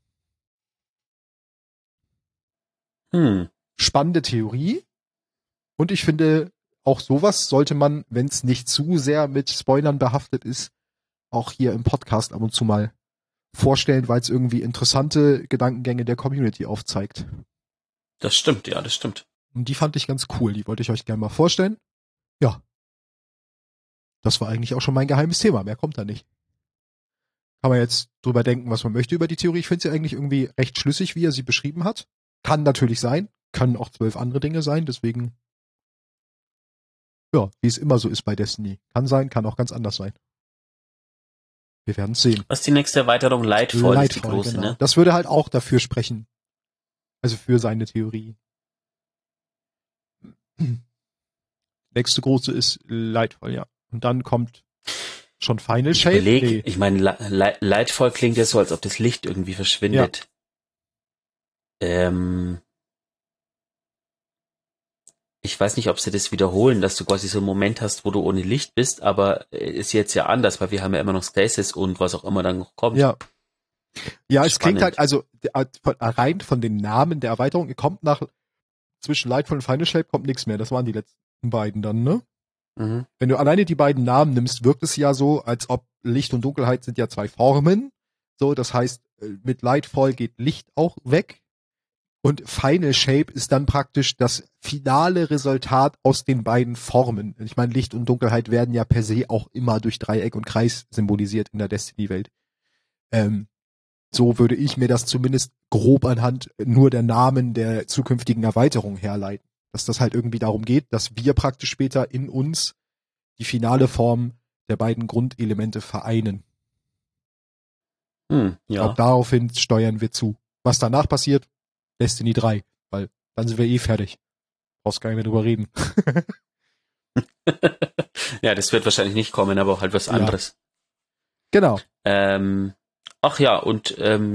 Spannende Theorie. Und ich finde, auch sowas sollte man, wenn es nicht zu sehr mit Spoilern behaftet ist, auch hier im Podcast ab und zu mal vorstellen, weil es irgendwie interessante Gedankengänge der Community aufzeigt. Das stimmt, ja, das stimmt. Und die fand ich ganz cool, die wollte ich euch gerne mal vorstellen. Ja. Das war eigentlich auch schon mein geheimes Thema, mehr kommt da nicht. Kann man jetzt drüber denken, was man möchte über die Theorie. Ich finde sie eigentlich irgendwie recht schlüssig, wie er sie beschrieben hat. Kann natürlich sein, können auch 12 andere Dinge sein, deswegen ja, wie es immer so ist bei Destiny. Kann sein, kann auch ganz anders sein. Wir werden es sehen. Was ist die nächste Erweiterung? Lightfall ist die große, genau. Ne? Das würde halt auch dafür sprechen. Also für seine Theorie. Nächste große ist Lightfall, ja. Und dann kommt schon Final Shape. Ich meine, Lightfall klingt ja so, als ob das Licht irgendwie verschwindet. Ja. Ich weiß nicht, ob sie das wiederholen, dass du quasi so einen Moment hast, wo du ohne Licht bist, aber ist jetzt ja anders, weil wir haben ja immer noch Stasis und was auch immer dann noch kommt. Ja. Ja, es klingt halt, also rein von den Namen der Erweiterung, kommt zwischen Lightfall und Final Shape kommt nichts mehr. Das waren die letzten beiden dann, ne? Mhm. Wenn du alleine die beiden Namen nimmst, wirkt es ja so, als ob Licht und Dunkelheit sind ja zwei Formen. So, das heißt, mit Lightfall geht Licht auch weg. Und Final Shape ist dann praktisch das finale Resultat aus den beiden Formen. Ich meine, Licht und Dunkelheit werden ja per se auch immer durch Dreieck und Kreis symbolisiert in der Destiny-Welt. So würde ich mir das zumindest grob anhand nur der Namen der zukünftigen Erweiterung herleiten. Dass das halt irgendwie darum geht, dass wir praktisch später in uns die finale Form der beiden Grundelemente vereinen. Ja. Ich glaube, daraufhin steuern wir zu. Was danach passiert, Destiny 3, weil dann sind wir eh fertig. Brauchst gar nicht mehr drüber reden. Ja, das wird wahrscheinlich nicht kommen, aber auch halt was anderes. Genau. Ach ja, und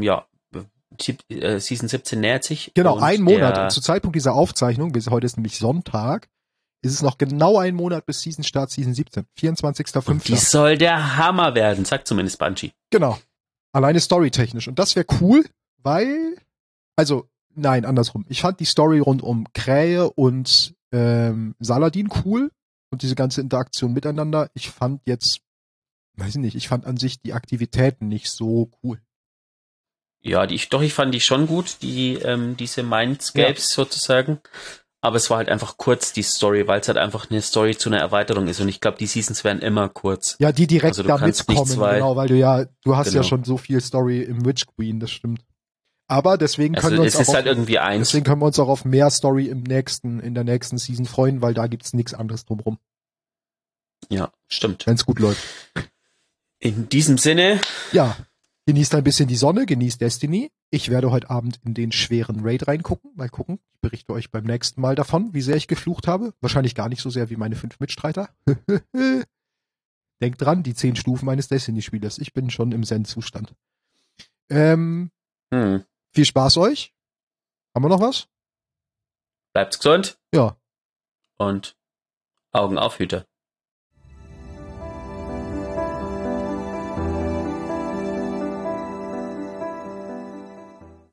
Season 17 nähert sich. Genau, ein Monat. Und zu Zeitpunkt dieser Aufzeichnung, bis heute ist nämlich Sonntag, ist es noch genau ein Monat bis Season-Start, Season 17. 24.05. Die soll der Hammer werden, sagt zumindest Bungie. Genau. Alleine storytechnisch. Und das wäre cool, weil, also, nein, andersrum. Ich fand die Story rund um Krähe und Saladin cool und diese ganze Interaktion miteinander. Ich fand jetzt, weiß ich nicht, ich fand an sich die Aktivitäten nicht so cool. Ja, ich fand die schon gut, diese Mindscapes sozusagen. Aber es war halt einfach kurz, die Story, weil es halt einfach eine Story zu einer Erweiterung ist. Und ich glaube, die Seasons werden immer kurz. Ja, die direkt da mitkommen, genau, weil du hast ja schon so viel Story im Witch Queen, das stimmt. Aber deswegen können wir uns deswegen können wir uns auch auf mehr Story in der nächsten Season freuen, weil da gibt's nichts anderes drumrum. Ja, stimmt. Wenn's gut läuft. In diesem Sinne. Ja. Genießt ein bisschen die Sonne, genießt Destiny. Ich werde heute Abend in den schweren Raid reingucken. Mal gucken. Ich berichte euch beim nächsten Mal davon, wie sehr ich geflucht habe. Wahrscheinlich gar nicht so sehr wie meine 5 Mitstreiter. Denkt dran, die 10 Stufen eines Destiny-Spielers. Ich bin schon im Zen-Zustand. Viel Spaß euch. Haben wir noch was? Bleibt gesund. Ja. Und Augen auf, Hüter.